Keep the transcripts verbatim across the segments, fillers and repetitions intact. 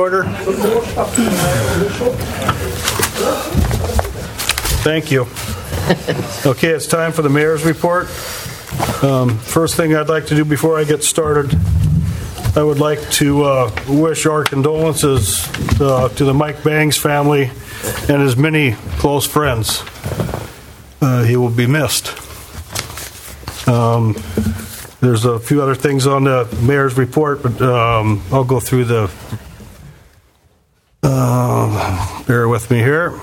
Order. Thank you. Okay, it's time for the mayor's report. Um, first thing I'd like to do before I get started, I would like to uh, wish our condolences uh, to the Mike Bangs family and his many close friends. Uh, he will be missed. Um, there's a few other things on the mayor's report, but um, I'll go through the... Uh, bear with me here.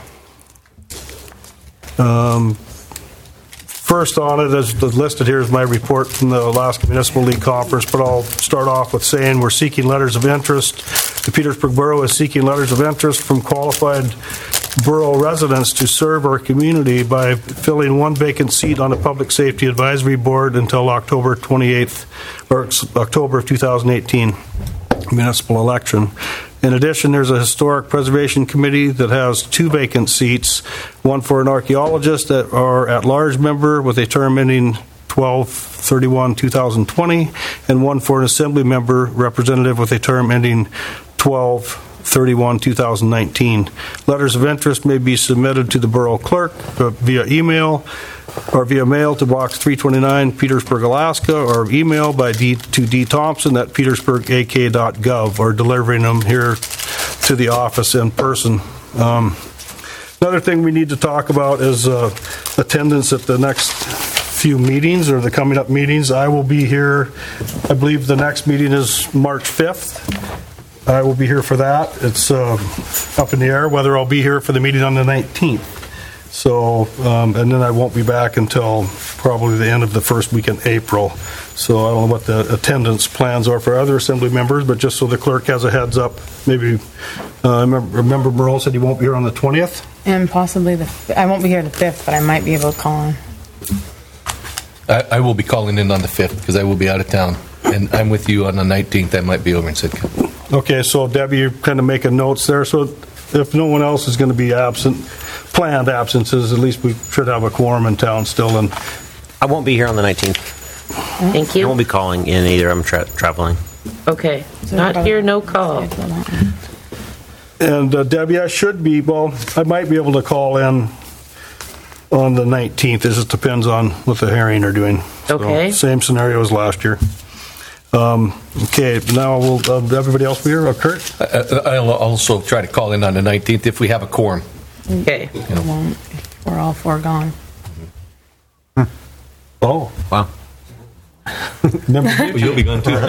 Um, first on it, as listed here, is my report from the Alaska Municipal League Conference, but I'll start off with saying we're seeking letters of interest. The Petersburg Borough is seeking letters of interest from qualified borough residents to serve our community by filling one vacant seat on the Public Safety Advisory Board until October twenty-eighth, or October of two thousand eighteen municipal election. In addition, there's a Historic Preservation Committee that has two vacant seats, one for an archaeologist or at-large member with a term ending twelve thirty-one two thousand twenty, and one for an assembly member representative with a term ending twelve thirty-one two thousand nineteen. Letters of interest may be submitted to the borough clerk via email or via mail to Box three twenty-nine, Petersburg, Alaska, or email by D to D Thompson at petersburg a k dot gov, or delivering them here to the office in person. Um, another thing we need to talk about is uh, attendance at the next few meetings, or the coming up meetings. I will be here. I believe the next meeting is March fifth. I will be here for that. It's uh, up in the air whether I'll be here for the meeting on the nineteenth. So, um, and then I won't be back until probably the end of the first week in April. So I don't know what the attendance plans are for other assembly members, but just so the clerk has a heads up, maybe, uh, I remember, remember Merle said he won't be here on the twentieth? And possibly the, I won't be here the fifth, but I might be able to call in. I, I will be calling in on the fifth because I will be out of town. And I'm with you on the nineteenth. I might be over in Sitka. Okay, so Debbie, you're kind of making notes there. So if no one else is going to be absent, planned absences, at least we should have a quorum in town still. And I won't be here on the nineteenth. Thank I you. won't be calling in either. I'm tra- traveling. Okay. So Not about- here, no call. And uh, Debbie, I should be, well, I might be able to call in on the nineteenth. It just depends on what the hearing are doing. So, Okay. same scenario as last year. Um, okay, now will uh, everybody else be here? Uh, Kurt? I, I'll also try to call in on the nineteenth if we have a quorum. Okay. We won't if we're all four gone. Oh, Wow. remember, You'll be gone too.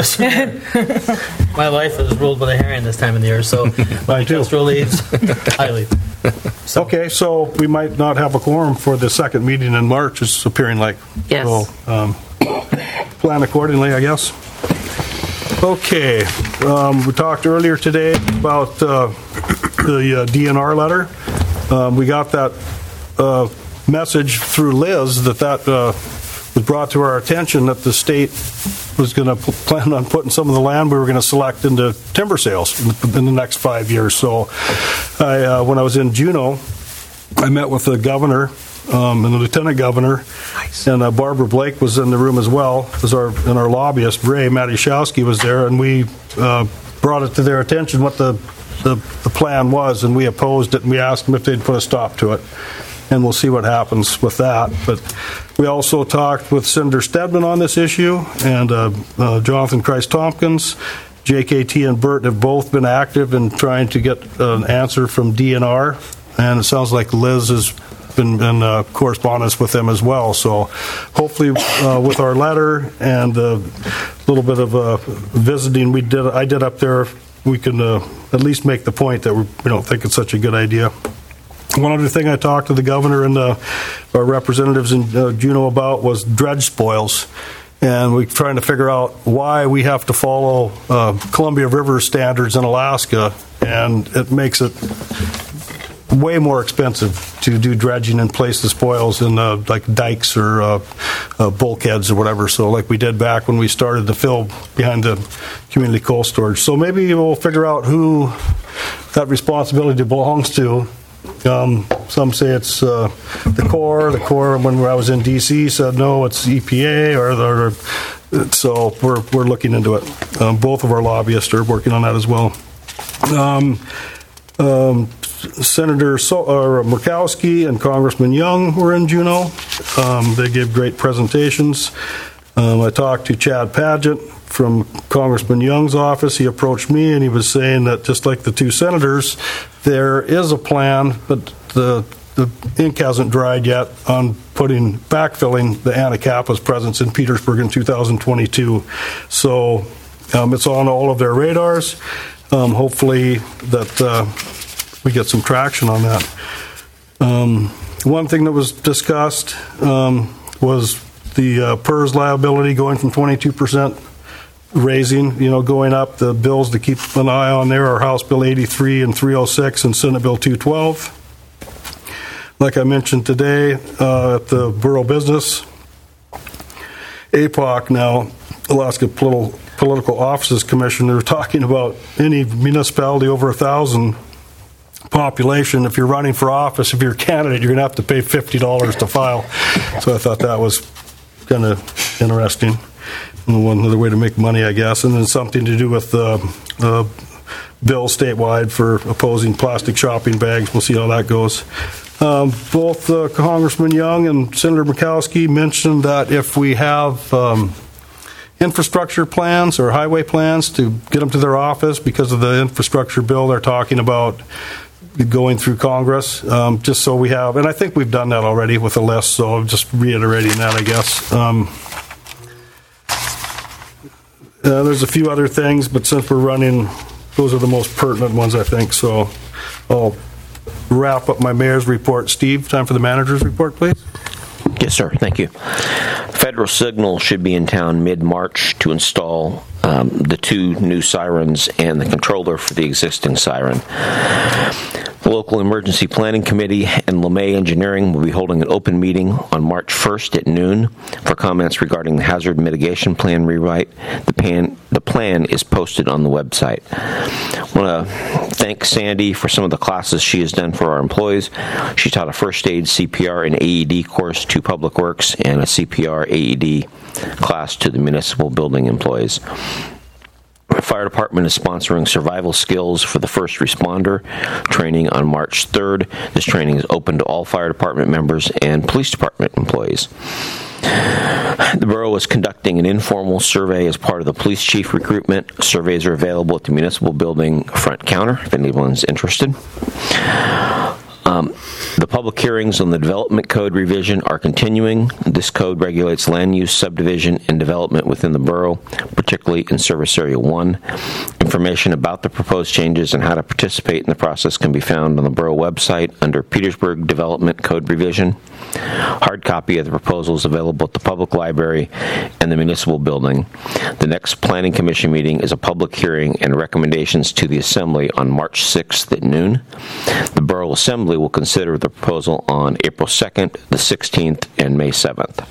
My life is ruled by the herring this time of the year, so Mine too. Castro leaves, I leave. Okay, so we might not have a quorum for the second meeting in March, it's appearing like. Yes. So, um, plan accordingly, I guess. Okay, um, we talked earlier today about uh, the uh, D N R letter. Um, we got that uh, message through Liz that that uh, was brought to our attention that the state was going to plan on putting some of the land we were going to select into timber sales in, in the next five years. So I, uh, when I was in Juneau, I met with the governor um, and the lieutenant governor, Nice. and uh, Barbara Blake was in the room as well, as our, and our lobbyist, Ray Matiszewski, was there, and we uh, brought it to their attention what the, the, the plan was, and we opposed it, and we asked them if they'd put a stop to it. And we'll see what happens with that. But we also talked with Senator Stedman on this issue, and uh, uh, Jonathan Christ Tompkins. J K T and Bert have both been active in trying to get an answer from D N R, and it sounds like Liz has been in uh, correspondence with them as well. So hopefully uh, with our letter and a little bit of uh, visiting we did, I did up there, we can uh, at least make the point that we don't think it's such a good idea. One other thing I talked to the governor and uh, our representatives in uh, Juneau about was dredge spoils. And we're trying to figure out why we have to follow uh, Columbia River standards in Alaska, and it makes it way more expensive to do dredging and place the spoils in uh, like dikes or uh, uh, bulkheads or whatever. So like we did back when we started the fill behind the community coal storage. So maybe we'll figure out who that responsibility belongs to. Um, some say it's uh, the Corps. The Corps, when I was in D C, said no, it's E P A. Or, or so we're we're looking into it. Um, both of our lobbyists are working on that as well. Um, um, Senator so- uh, Murkowski and Congressman Young were in Juneau. Um, they gave great presentations. Um, I talked to Chad Paget from Congressman Young's office. He approached me and he was saying that just like the two senators, there is a plan, but the the ink hasn't dried yet on putting backfilling the Anacapa's presence in Petersburg in two thousand twenty-two. So um, it's on all of their radars. Um, hopefully that uh, we get some traction on that. Um, one thing that was discussed um, was the uh, P E R S liability going from twenty-two percent raising, you know, going up. The bills to keep an eye on there are House Bill eighty-three and three oh six and Senate Bill two twelve. Like I mentioned today uh, at the Borough Business, A P O C now, Alaska Political, Political Offices Commission, they're talking about any municipality over a thousand population, if you're running for office, if you're a candidate, you're going to have to pay fifty dollars to file. So I thought that was kind of interesting. And one other way to make money, I guess. And then something to do with the uh, uh, bill statewide for opposing plastic shopping bags. We'll see how that goes. Um, both uh, Congressman Young and Senator Murkowski mentioned that if we have um, infrastructure plans or highway plans to get them to their office because of the infrastructure bill they're talking about going through Congress, um, just so we have, and I think we've done that already with a list, so I'm just reiterating that, I guess. Um, uh, there's a few other things, but since we're running, those are the most pertinent ones, I think, so I'll wrap up my mayor's report. Steve, time for the manager's report, please. Yes, sir. Thank you. Federal Signal should be in town mid-March to install um, the two new sirens and the controller for the existing siren. The local emergency planning committee and LeMay Engineering will be holding an open meeting on March first at noon for comments regarding the hazard mitigation plan rewrite. The, pan, the plan is posted on the website. I want to thank Sandy for some of the classes she has done for our employees. She taught a first aid, C P R, and A E D course to Public Works and a C P R A E D class to the municipal building employees. The fire department is sponsoring survival skills for the first responder training on March third. This training is open to all fire department members and police department employees. The borough is conducting an informal survey as part of the police chief recruitment. Surveys are available at the municipal building front counter if anyone's interested. Um, the public hearings on the development code revision are continuing. This code regulates land use, subdivision, and development within the borough, particularly in Service Area one. Information about the proposed changes and how to participate in the process can be found on the borough website under Petersburg Development Code Revision. Hard copy of the proposal is available at the public library and the municipal building. The next Planning Commission meeting is a public hearing and recommendations to the Assembly on March sixth at noon. The Borough Assembly will consider the proposal on April second, the sixteenth, and May seventh.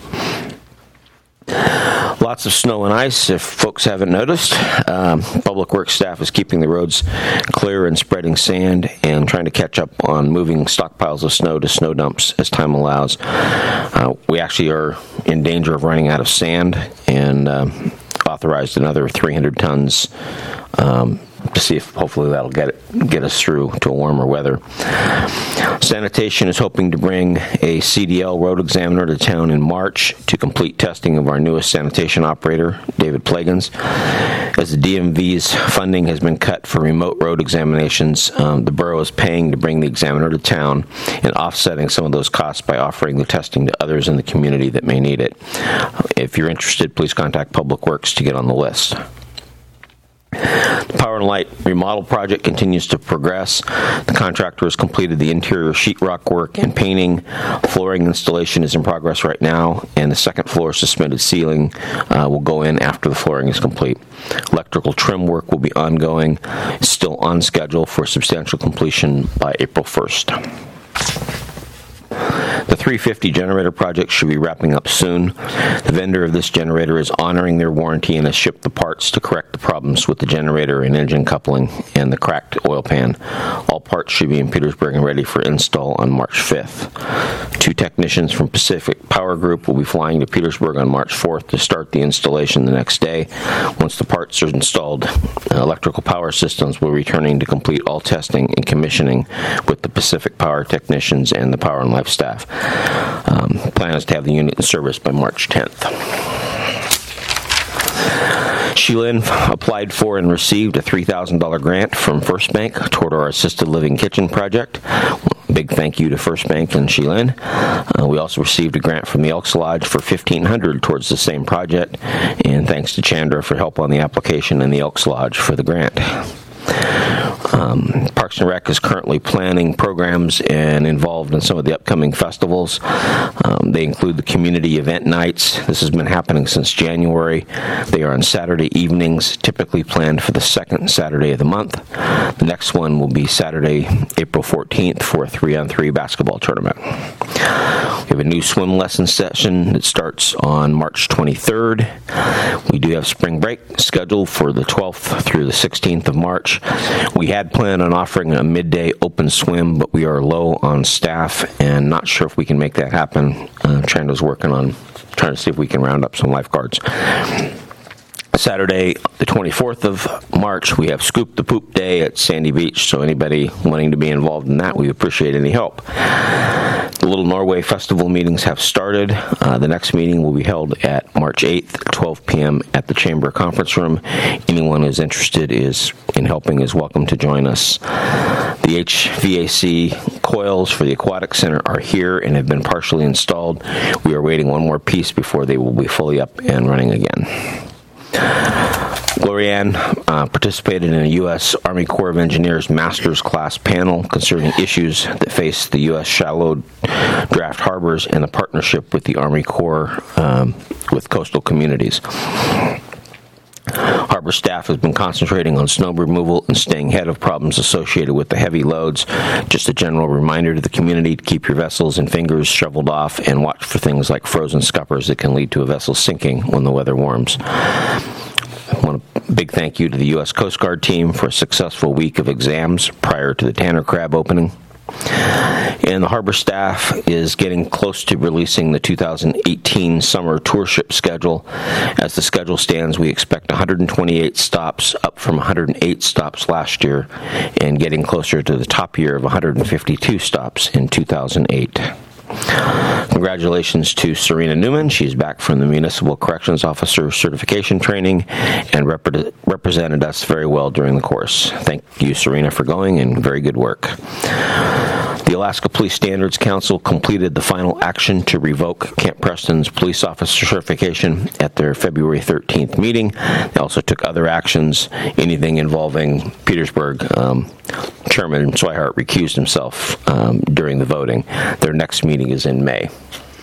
Lots of snow and ice, if folks haven't noticed. Um, Public Works staff is keeping the roads clear and spreading sand and trying to catch up on moving stockpiles of snow to snow dumps as time allows. Uh, we actually are in danger of running out of sand and um, authorized another three hundred tons um, to see if hopefully that'll get it, get us through to a warmer weather. Sanitation is hoping to bring a C D L road examiner to town in March to complete testing of our newest sanitation operator, David Plagans. As the D M V's funding has been cut for remote road examinations, um, the borough is paying to bring the examiner to town and offsetting some of those costs by offering the testing to others in the community that may need it. If you're interested, please contact Public Works to get on the list. The Power and Light remodel project continues to progress. The contractor has completed the interior sheetrock work and painting. Flooring installation is in progress right now, and the second floor suspended ceiling uh, will go in after the flooring is complete. Electrical trim work will be ongoing, still on schedule for substantial completion by April first. The three fifty generator project should be wrapping up soon. The vendor of this generator is honoring their warranty and has shipped the parts to correct the problems with the generator and engine coupling and the cracked oil pan. All parts should be in Petersburg and ready for install on March fifth. Two technicians from Pacific Power Group will be flying to Petersburg on March fourth to start the installation the next day. Once the parts are installed, uh, electrical power systems will be returning to complete all testing and commissioning with the Pacific Power technicians and the Power and Life staff. Um, plan is to have the unit in service by March tenth. Sheilin applied for and received a three thousand dollars grant from First Bank toward our assisted living kitchen project. Big thank you to First Bank and Sheilin. Uh, we also received a grant from the Elks Lodge for fifteen hundred dollars towards the same project, and thanks to Chandra for help on the application and the Elks Lodge for the grant. Um, Parks and Rec is currently planning programs and involved in some of the upcoming festivals. Um, they include the community event nights. This has been happening since January. They are on Saturday evenings, typically planned for the second Saturday of the month. The next one will be Saturday, April fourteenth for a three-on-three basketball tournament. We have a new swim lesson session that starts on March twenty-third. We do have spring break scheduled for the twelfth through the sixteenth of March. We had planned on offering a midday open swim, but we are low on staff and not sure if we can make that happen. Uh, Chandra's working on trying to see if we can round up some lifeguards. Saturday, the twenty-fourth of March, we have Scoop the Poop Day at Sandy Beach, so anybody wanting to be involved in that, we appreciate any help. The Little Norway Festival meetings have started. Uh, the next meeting will be held at March eighth at twelve p.m. at the Chamber Conference Room. Anyone who's interested is in helping is welcome to join us. The H V A C coils for the Aquatic Center are here and have been partially installed. We are waiting one more piece before they will be fully up and running again. Glorianne uh, participated in a U S Army Corps of Engineers Masters Class panel concerning issues that face the U S shallow draft harbors and the partnership with the Army Corps um, with coastal communities. Harbor staff has been concentrating on snow removal and staying ahead of problems associated with the heavy loads. Just a general reminder to the community to keep your vessels and fingers shoveled off and watch for things like frozen scuppers that can lead to a vessel sinking when the weather warms. I want a big thank you to the U S Coast Guard team for a successful week of exams prior to the Tanner Crab opening. And the harbor staff is getting close to releasing the two thousand eighteen summer tour ship schedule. As the schedule stands, we expect one hundred twenty-eight stops, up from one hundred eight stops last year, and getting closer to the top year of one hundred fifty-two stops in two thousand eight. Congratulations to Serena Newman. She's back from the Municipal Corrections Officer Certification Training and rep- represented us very well during the course. Thank you, Serena, for going, and very good work. The Alaska Police Standards Council completed the final action to revoke Camp Preston's police officer certification at their February thirteenth meeting. They also took other actions, anything involving Petersburg. Um, Chairman Swihart recused himself um, during the voting. Their next meeting is in May.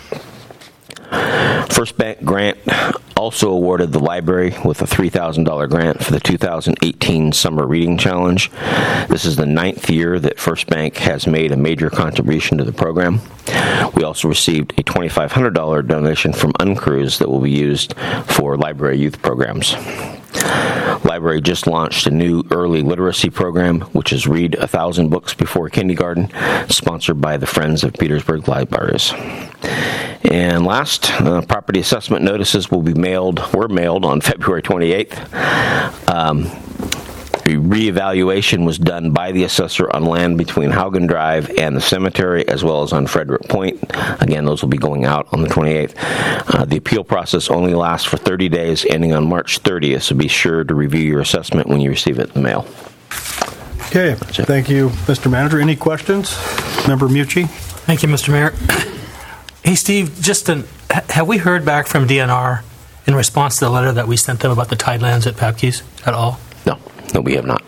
First Bank grant also awarded the library with a three thousand dollars grant for the two thousand eighteen Summer Reading Challenge. This is the ninth year that First Bank has made a major contribution to the program. We also received a two thousand five hundred dollars donation from Uncruise that will be used for library youth programs. Library just launched a new early literacy program, which is Read a Thousand Books Before Kindergarten, sponsored by the Friends of Petersburg Libraries. And last, uh, property assessment notices will be mailed, were mailed on February twenty-eighth. Um, a reevaluation was done by the assessor on land between Haugen Drive and the cemetery, as well as on Frederick Point. Again, those will be going out on the twenty-eighth. Uh, the appeal process only lasts for thirty days, ending on March thirtieth, so be sure to review your assessment when you receive it in the mail. Okay, thank you, Mister Manager. Any questions? Member Mucci? Thank you, Mister Mayor. Hey, Steve, just an, have we heard back from D N R in response to the letter that we sent them about the tidelands at Papke's at all? No, no, we have not.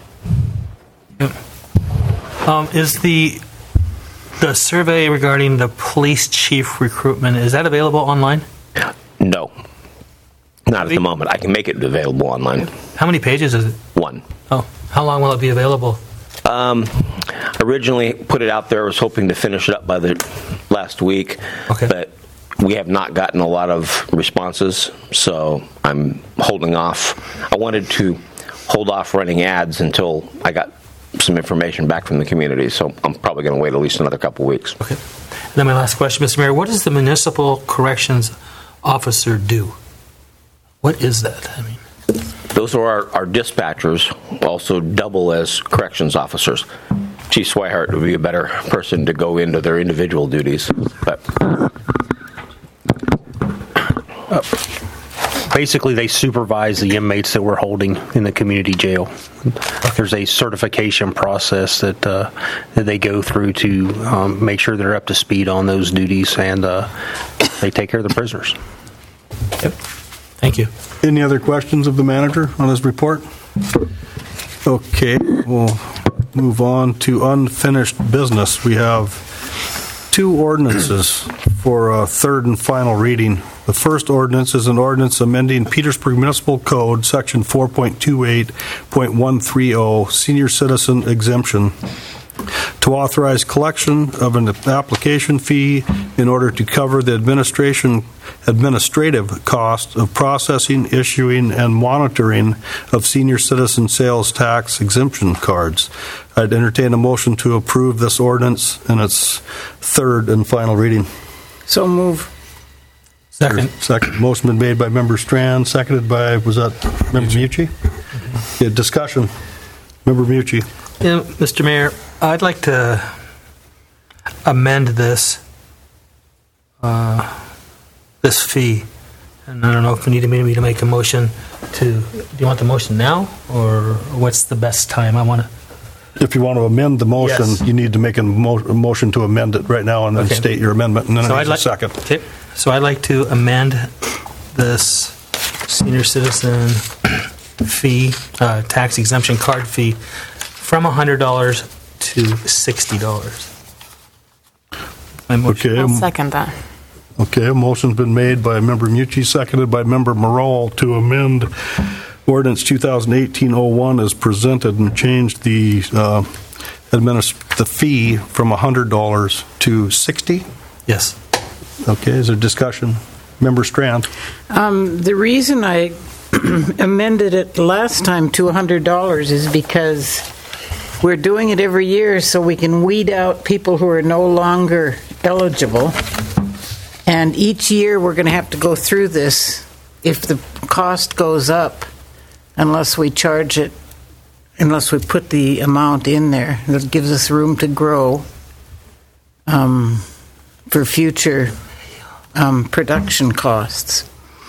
Um, is the the survey regarding the police chief recruitment, is that available online? No, not at the moment. I can make it available online. How many pages is it? One. Oh, how long will it be available? Um, originally put it out there, I was hoping to finish it up by the last week, Okay. but we have not gotten a lot of responses, so I'm holding off. I wanted to hold off running ads until I got some information back from the community, so I'm probably going to wait at least another couple weeks. Okay. And then my last question, Mister Mayor, what does the municipal corrections officer do? What is that? I mean, Those are our, our dispatchers, also double as corrections officers. Chief Swihart would be a better person to go into their individual duties, but Basically, they supervise the inmates that we're holding in the community jail. There's a certification process that uh, that they go through to um, make sure they're up to speed on those duties, and uh, they take care of the prisoners. yep. Thank you. Any other questions of the manager on his report? Okay, we'll move on to unfinished business. We have two ordinances for a third and final reading. The first ordinance is an ordinance amending Petersburg Municipal Code, Section four point two eight point one three zero, Senior Citizen Exemption, to authorize collection of an application fee in order to cover the administration administrative cost of processing, issuing, and monitoring of senior citizen sales tax exemption cards. I'd entertain a motion to approve this ordinance in its third and final reading. So move. Second. Second. Motion been made by Member Strand, seconded by, was that Member Mucci? Yeah, discussion. Member Mucci. Yeah, Mister Mayor, I'd like to amend this uh, this fee, and I don't know if we need me to make a motion to. Do you want the motion now, or what's the best time? I want to. If you want to amend the motion, Yes. you need to make a, mo- a motion to amend it right now and then Okay. state your amendment, and then So it I'd needs a like second. Okay, so I'd like to amend this senior citizen fee, uh, tax exemption card fee, from one hundred dollars to sixty dollars. My motion. Okay, I'll um, second that. okay, a motion's been made by Member Mucci, seconded by Member Morrell to amend Ordinance twenty eighteen oh one as presented and change the uh, administ- the fee from one hundred dollars to sixty dollars. Yes. Okay, is there discussion? Member Strand. Um, the reason I amended it last time to one hundred dollars is because we're doing it every year so we can weed out people who are no longer eligible. And each year we're going to have to go through this if the cost goes up, unless we charge it, unless we put the amount in there. That gives us room to grow um, for future um, production costs.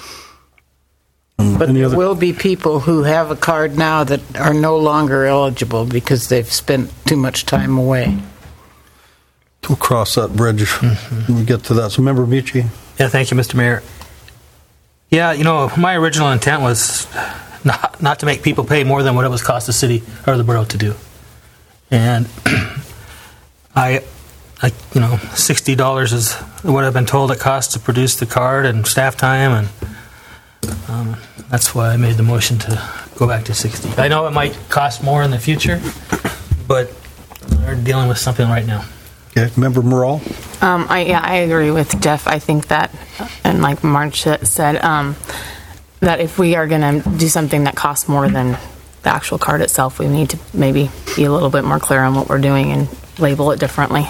But Any there other- will be people who have a card now that are no longer eligible because they've spent too much time away. We'll cross that bridge when we get to that. So, Member Mucci. Yeah, thank you, Mister Mayor. Yeah, you know, my original intent was not, not to make people pay more than what it was cost the city or the borough to do. And I, I, you know, sixty dollars is what I've been told it costs to produce the card and staff time, and um, that's why I made the motion to go back to sixty. I know it might cost more in the future, but we're dealing with something right now. Okay, Member Morrell. Um, I, yeah, I agree with Jeff. I think that, and like Marge said, um, that if we are going to do something that costs more than the actual card itself, we need to maybe be a little bit more clear on what we're doing and label it differently.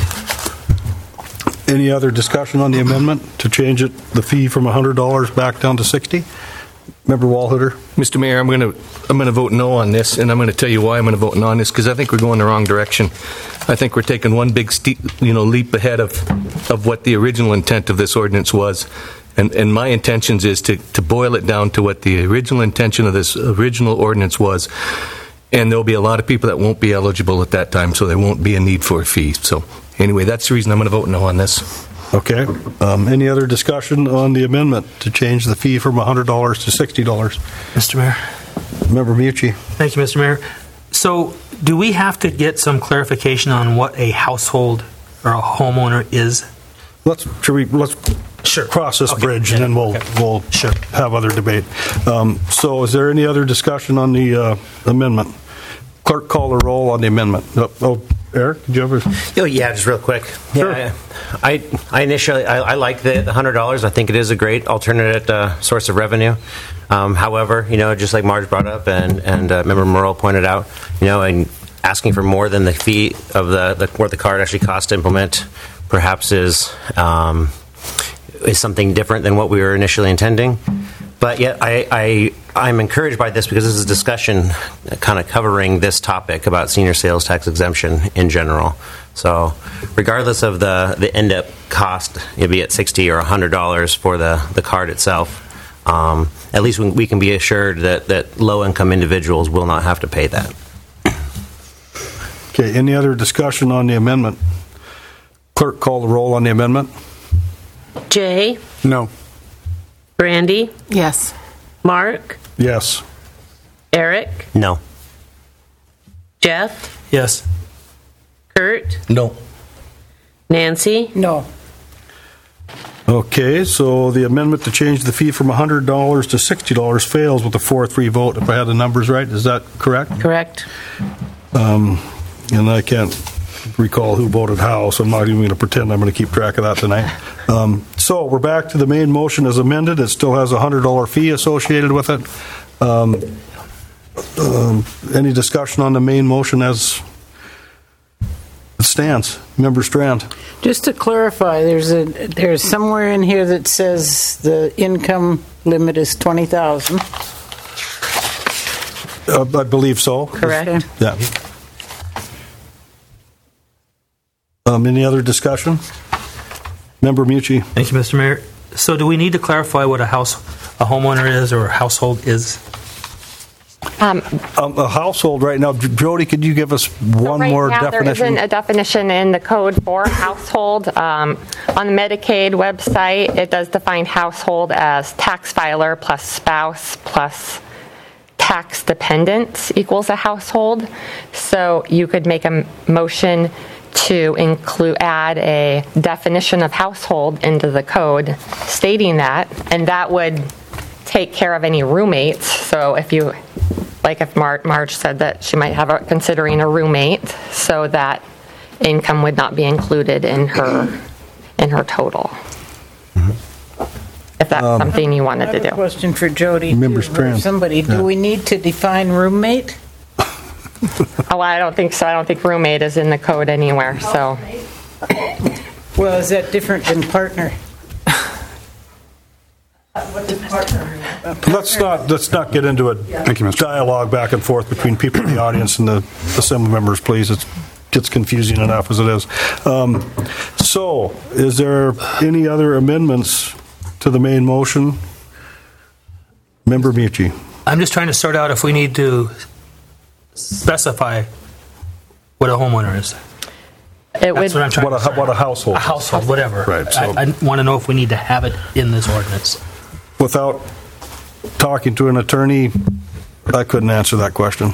Any other discussion on the amendment to change it, the fee from one hundred dollars back down to sixty dollars? Member Walhuter. Mister Mayor, I'm going to I'm going to vote no on this, and I'm going to tell you why I'm going to vote no on this, because I think we're going the wrong direction. I think we're taking one big steep, you know, leap ahead of of what the original intent of this ordinance was. And, and my intentions is to, to boil it down to what the original intention of this original ordinance was. And there'll be a lot of people that won't be eligible at that time, so there won't be a need for a fee. So anyway, that's the reason I'm going to vote no on this. Okay. Um, any other discussion on the amendment to change the fee from one hundred dollars to sixty dollars? Mister Mayor. Member Mucci. Thank you, Mister Mayor. So, do we have to get some clarification on what a household or a homeowner is? Let's should we let's Sure. cross this Okay. bridge Yeah. and then we'll Okay. we'll Sure. have other debate. Um, so, is there any other discussion on the uh, amendment? Clerk, call the roll on the amendment. Oh, oh, Eric, did you ever? Oh, yeah, just real quick. Sure. Yeah, I, I initially, I, I like the, the one hundred dollars. I think it is a great alternate uh, source of revenue. Um, however, you know, just like Marge brought up and, and uh, Member Merle pointed out, you know, and asking for more than the fee of the, the what the card actually costs to implement perhaps is, um, is something different than what we were initially intending. But yet, I, I, I'm encouraged by this because this is a discussion kind of covering this topic about senior sales tax exemption in general. So regardless of the, the end-up cost, it'll be at sixty dollars or one hundred dollars for the, the card itself, um, at least we, we can be assured that, that low-income individuals will not have to pay that. Okay, any other discussion on the amendment? Clerk, call the roll on the amendment. Jay, No. Brandy, Yes. Mark, Yes. Eric, No. Jeff, Yes. Kurt, No. Nancy, No. Okay, so the amendment to change the fee from one hundred dollars to sixty dollars fails with a four three vote, if I had the numbers right. Is that correct? correct? Um, and I can't recall who voted how, so I'm not even going to pretend I'm going to keep track of that tonight. Um, so we're back to the main motion as amended. It still has a one hundred dollars fee associated with it. Um, um, any discussion on the main motion as it stands? Member Strand. Just to clarify, there's a, there's somewhere in here that says the income limit is twenty thousand. Uh, I believe so. Correct. Yeah. Um, any other discussion? Member Mucci. Thank you, Mister Mayor. So do we need to clarify what a house, a homeowner is or a household is? Um, a household right now. J- Jody, could you give us one right more now, there definition? isn't a definition in the code for household. Um, on the Medicaid website, it does define household as tax filer plus spouse plus tax dependents equals a household. So you could make a m- motion to include, add a definition of household into the code stating that, and that would take care of any roommates. So if you, like if Mar- Marge said that she might have a, considering a roommate, so that income would not be included in her in her total. If that's Um, something you I wanted have to a do. question for Jody. Member too, or Strand. Somebody, Yeah. do we need to define roommate? Oh, I don't think so. I don't think roommate is in the code anywhere. So Well, is that different than partner? Let's not, let's not get into a dialogue back and forth between people in the audience and the assembly members, please. It gets confusing enough as it is. Um, so, is there any other amendments to the main motion? Member Mucci. I'm just trying to sort out if we need to specify what a homeowner is. it would. That's what I'm trying What to a, sort what a out. household A household, whatever. Right, so- I, I want to know if we need to have it in this ordinance. Without talking to an attorney, I couldn't answer that question.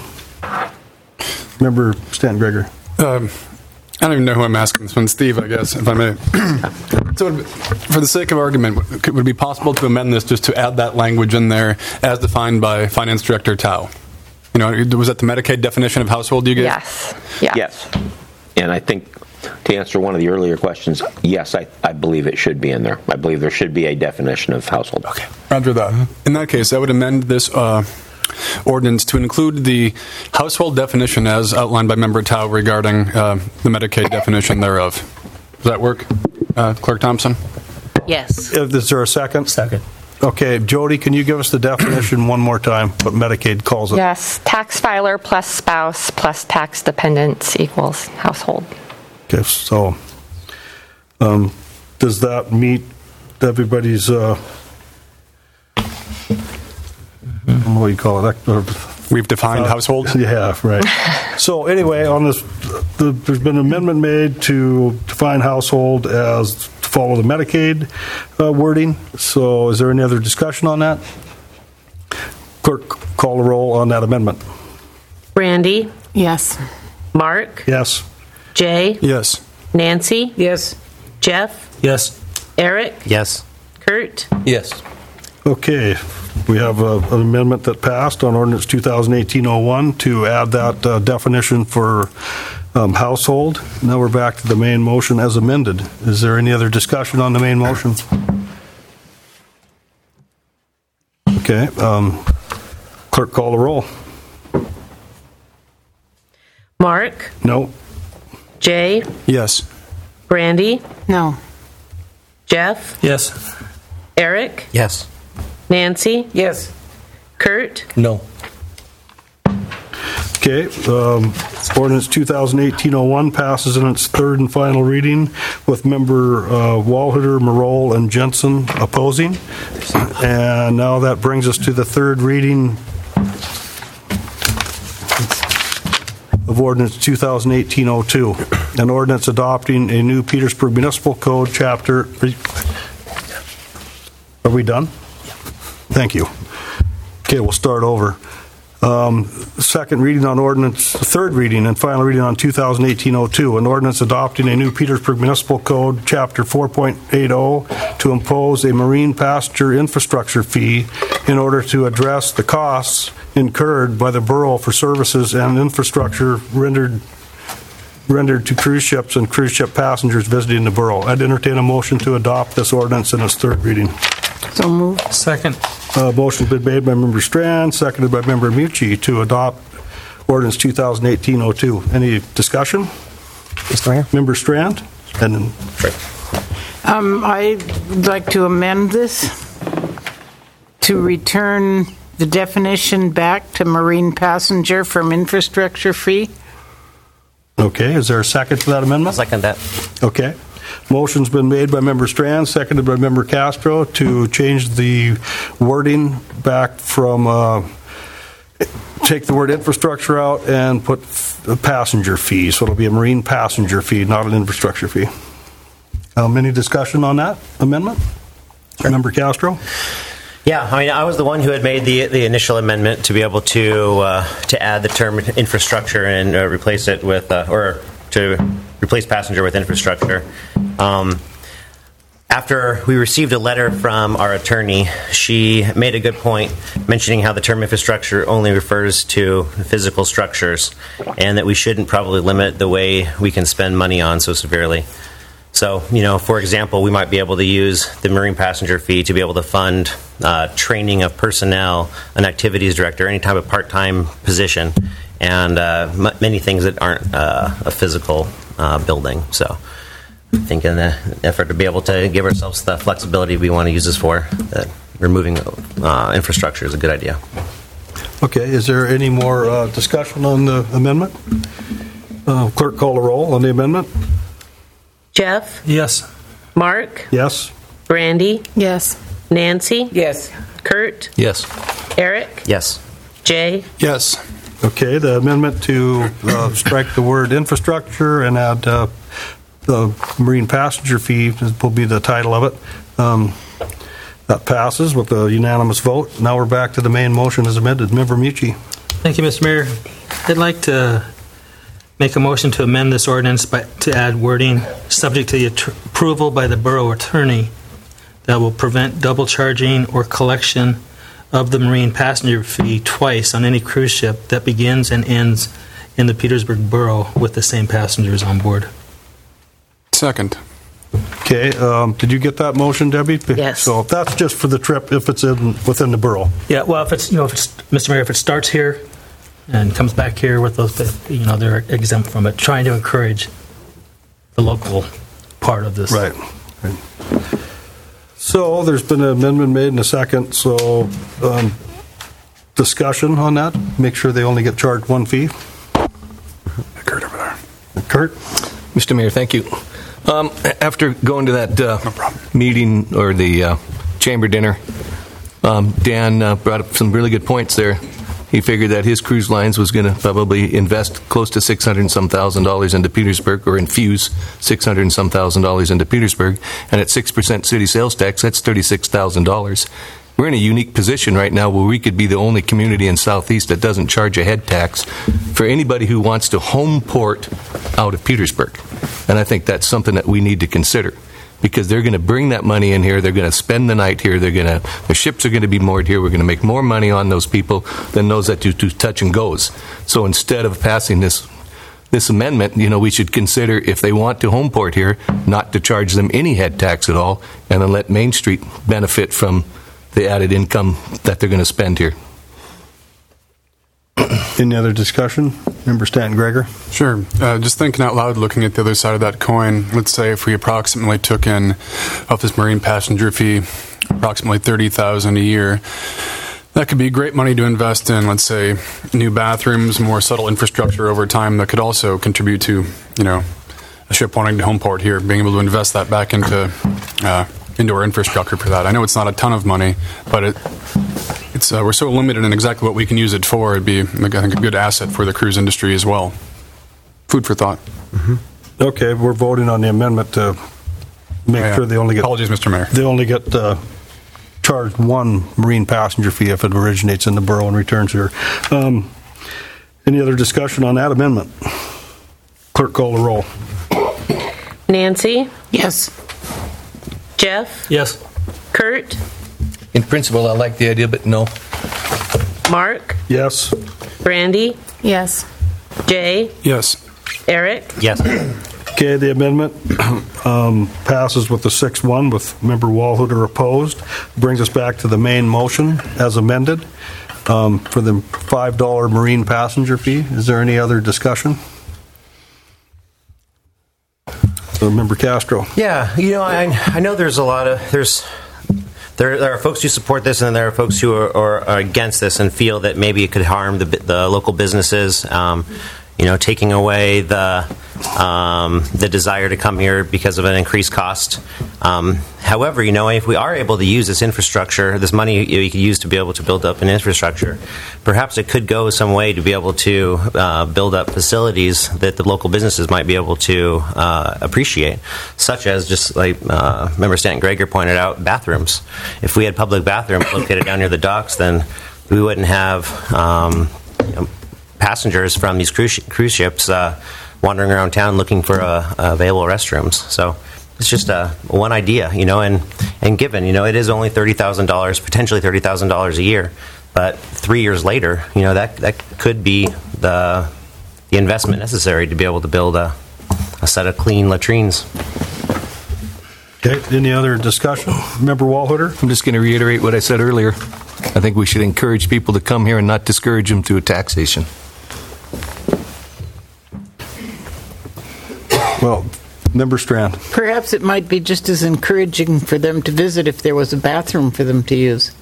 Member Stan Gregor. Um, I don't even know who I'm asking this one. Steve, I guess, if I may. So, for the sake of argument, would it be possible to amend this just to add that language in there as defined by Finance Director Tao? You know, was that the Medicaid definition of household you gave? Yes. Yeah. Yes. And I think to answer one of the earlier questions, yes, I, I believe it should be in there. I believe there should be a definition of household. Okay. Roger that. In that case, I would amend this uh, ordinance to include the household definition as outlined by Member Tao regarding uh, the Medicaid definition thereof. Does that work, uh, Clerk Thompson? Yes. Is there a second? Second. Okay, Jody, can you give us the definition one more time, what Medicaid calls it? Yes. Tax filer plus spouse plus tax dependents equals household. Okay, so um, does that meet everybody's, uh, I don't know what you call it? uh, We've defined uh, household? Yeah, right. So anyway, on this, the, there's been an amendment made to define household as to follow the Medicaid uh, wording. So is there any other discussion on that? Clerk, call the roll on that amendment. Brandy, Yes. Mark, Yes. Jay, Yes. Nancy, Yes. Jeff, Yes. Eric, Yes. Kurt, Yes. Okay, we have a- an amendment that passed on ordinance twenty eighteen oh one to add that uh, definition for um, household. Now we're back to the main motion as amended. Is there any other discussion on the main motion? Okay, um, clerk, call the roll. Mark, No? Jay, Yes. Brandy, No. Jeff, Yes. Eric, Yes. Nancy, Yes. Kurt, No. Okay, um, ordinance twenty eighteen oh one passes in its third and final reading with member uh, Walhitter, Marol, and Jensen opposing. And now that brings us to the third reading of ordinance twenty eighteen oh two, an ordinance adopting a new Petersburg Municipal Code chapter. Are we done? Thank you. Okay, we'll start over. Um, second reading on ordinance, third reading and final reading on twenty eighteen oh two, an ordinance adopting a new Petersburg Municipal Code, Chapter four point eighty, to impose a marine passenger infrastructure fee in order to address the costs incurred by the borough for services and infrastructure rendered rendered to cruise ships and cruise ship passengers visiting the borough. I'd entertain a motion to adopt this ordinance in its third reading. So moved. Second. Uh, motion's been made by Member Strand, seconded by Member Mucci to adopt ordinance twenty eighteen oh two. Any discussion? Mister Mayor? Member Strand? And then, Um, I'd like to amend this to return the definition back to marine passenger from infrastructure fee. okay, is there a second to that amendment? Second that. Okay. Motion's been made by Member Strand, seconded by Member Castro to change the wording back from, uh, take the word infrastructure out and put a passenger fee. So it'll be a marine passenger fee, not an infrastructure fee. Um, any discussion on that amendment? Member Castro? Yeah, I mean, I was the one who had made the the initial amendment to be able to uh, to add the term infrastructure and uh, replace it with, uh, or to replace passenger with infrastructure. Um, after we received a letter from our attorney, she made a good point mentioning how the term infrastructure only refers to physical structures and that we shouldn't probably limit the way we can spend money on so severely. So, you know, for example, we might be able to use the marine passenger fee to be able to fund uh, training of personnel, an activities director, any type of part-time position, and uh, m- many things that aren't uh, a physical uh, building. So I think in the effort to be able to give ourselves the flexibility we want to use this for, that removing uh, infrastructure is a good idea. Okay, is there any more uh, discussion on the amendment? Uh, Clerk, call the roll on the amendment. Jeff, Yes. Mark, Yes? Brandy, Yes. Nancy, Yes. Kurt, Yes. Eric, Yes. Jay, Yes. Okay, the amendment to uh, strike the word infrastructure and add uh, the marine passenger fee will be the title of it. Um, That passes with a unanimous vote. Now we're back to the main motion as amended. Member Mucci. Thank you, Mister Mayor. I'd like to make a motion to amend this ordinance by, to add wording, subject to the att- approval by the borough attorney, that will prevent double charging or collection of the marine passenger fee twice on any cruise ship that begins and ends in the Petersburg borough with the same passengers on board. Second. Okay, um, did you get that motion, Debbie? Yes. So that's just for the trip if it's in within the borough. Yeah, well, if it's, you know, if it's, Mister Mayor, if it starts here and comes back here with those, you know, they're exempt from it, trying to encourage the local part of this. Right. Right. So there's been an amendment made in a second, so um, discussion on that. Make sure they only get charged one fee. Kurt over there. Kurt? Mister Mayor, thank you. Um, after going to that uh, No problem. meeting or the uh, chamber dinner, um, Dan uh, brought up some really good points there. He figured that his cruise lines was going to probably invest close to six hundred and some thousand dollars into Petersburg, or infuse six hundred and some thousand dollars into Petersburg, and at six percent city sales tax, that's thirty-six thousand dollars. We're in a unique position right now where we could be the only community in Southeast that doesn't charge a head tax for anybody who wants to home port out of Petersburg. And I think that's something that we need to consider. because they're going to bring that money in here, they're going to spend the night here, they're going to, the ships are going to be moored here, we're going to make more money on those people than those that do, do touch and goes. So instead of passing this this amendment, you know, we should consider, if they want to home port here, not to charge them any head tax at all, and then let Main Street benefit from the added income that they're going to spend here. Any other discussion? Member Stanton Gregor? Sure. Uh, just thinking out loud, looking at the other side of that coin, let's say if we approximately took in, off this marine passenger fee, approximately thirty thousand dollars a year, that could be great money to invest in, let's say, new bathrooms, more subtle infrastructure over time that could also contribute to, you know, a ship wanting to home port here, being able to invest that back into uh, into our infrastructure for that. I know it's not a ton of money, but it it's uh, we're so limited in exactly what we can use it for. It'd be, I think, a good asset for the cruise industry as well. Food for thought. Mm-hmm. Okay, we're voting on the amendment to make Oh, yeah. sure they only get... Apologies, Mister Mayor. They only get uh, charged one marine passenger fee if it originates in the borough and returns here. Um, any other discussion on that amendment? Clerk, call the roll. Nancy, Yes. Jeff, Yes. Kurt, In principle, I like the idea, but no. Mark, Yes. Brandy, Yes. Jay, Yes. Eric. Yes. Okay, the amendment um, passes with a six one with Member Walhooter opposed. Brings us back to the main motion as amended um, for the five dollar marine passenger fee. Is there any other discussion? So, Member Castro. Yeah, you know, I I know there's a lot of there's there there are folks who support this, and then there are folks who are, are, are against this and feel that maybe it could harm the the local businesses. Um, you know, taking away the um, the desire to come here because of an increased cost. Um, however, you know, if we are able to use this infrastructure, this money you could use to be able to build up an infrastructure, perhaps it could go some way to be able to uh, build up facilities that the local businesses might be able to uh, appreciate, such as, just like uh, Member Stanton Gregor pointed out, bathrooms. If we had public bathrooms located down near the docks, then we wouldn't have um, you know, passengers from these cruise, sh- cruise ships uh, wandering around town looking for uh, available restrooms. So it's just uh, one idea, you know, and, and given, you know, it is only thirty thousand dollars, potentially thirty thousand dollars a year, but three years later, you know, that that could be the the investment necessary to be able to build a, a set of clean latrines. Okay, any other discussion? Member Walhooter? I'm just going to reiterate what I said earlier. I think we should encourage people to come here and not discourage them through a taxation. Well, Member Strand. Perhaps it might be just as encouraging for them to visit if there was a bathroom for them to use.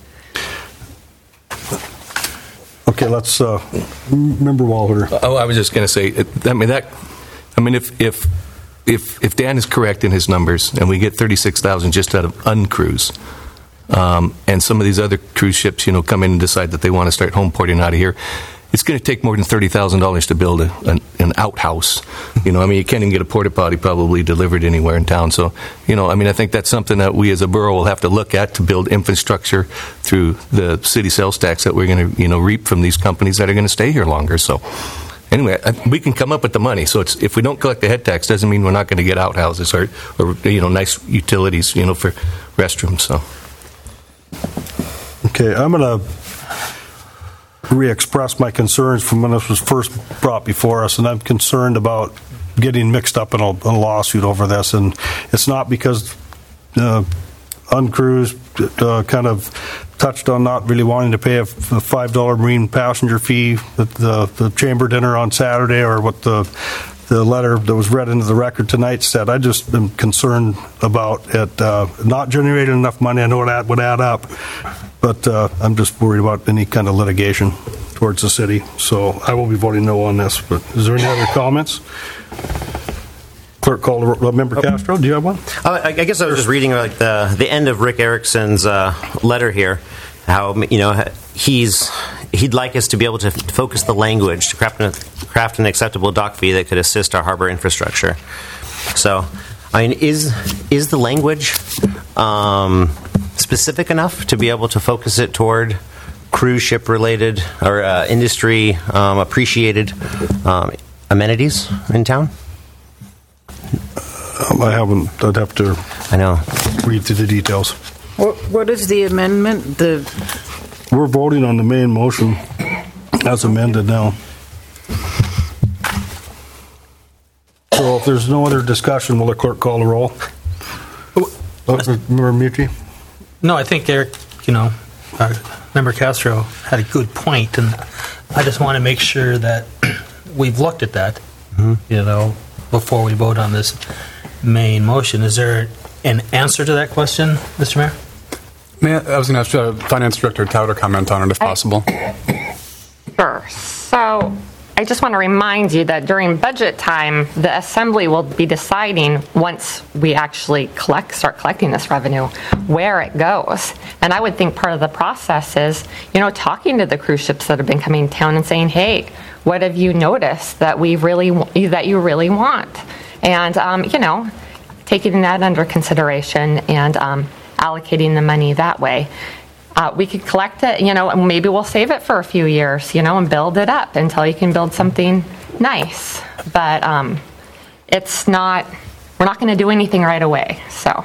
Okay, let's, uh, Member Walhooter. Oh, I was just going to say, it- I mean, that, I mean, if, if, if, if Dan is correct in his numbers, and we get thirty-six thousand just out of uncruise, um, and some of these other cruise ships, you know, come in and decide that they want to start home porting out of here, it's going to take more than thirty thousand dollars to build a, an, an outhouse. You know, I mean, you can't even get a porta potty probably delivered anywhere in town. So, you know, I mean, I think that's something that we as a borough will have to look at to build infrastructure through the city sales tax that we're going to, you know, reap from these companies that are going to stay here longer. So, anyway, I, we can come up with the money. So, it's, if we don't collect the head tax, doesn't mean we're not going to get outhouses or, or, you know, nice utilities, you know, for restrooms. So, Okay, I'm going to re-express my concerns from when this was first brought before us, and I'm concerned about getting mixed up in a, a lawsuit over this. And it's not because uh, Uncruise uh, kind of touched on not really wanting to pay a five dollar marine passenger fee at the, the chamber dinner on Saturday, or what the the letter that was read into the record tonight said. I just am concerned about it uh, not generating enough money. I know that would add up, but uh, I'm just worried about any kind of litigation towards the city. So I will be voting no on this. But is there any other comments? Clerk, call the uh, Member Castro. Do you have one? Uh, I, I guess I was just reading like the the end of Rick Erickson's uh, letter here. How, you know, he's he'd like us to be able to focus the language to craft an, craft an acceptable dock fee that could assist our harbor infrastructure. So, I mean, is is the language um, specific enough to be able to focus it toward cruise ship related or uh, industry um, appreciated um, amenities in town? Um, I haven't. I'd have to I know. read through the details. What, what is the amendment? The We're voting on the main motion as amended now. So if there's no other discussion, will the clerk call the roll? Member Mucci? No, I think Eric, you know, uh, Member Castro had a good point, and I just want to make sure that we've looked at that, Mm-hmm. you know, before we vote on this main motion. Is there an answer to that question, Mister Mayor? May I, I was going to ask uh, Finance Director Tao to comment on it if possible. Sure. So I just want to remind you that during budget time, the Assembly will be deciding, once we actually collect, start collecting this revenue, where it goes. And I would think part of the process is, you know, talking to the cruise ships that have been coming to town and saying, hey, what have you noticed that we really, that you really want? And, um, you know, taking that under consideration and um, allocating the money that way. Uh, we could collect it, you know, and maybe we'll save it for a few years, you know, and build it up until you can build something nice. But um, it's not, we're not going to do anything right away. So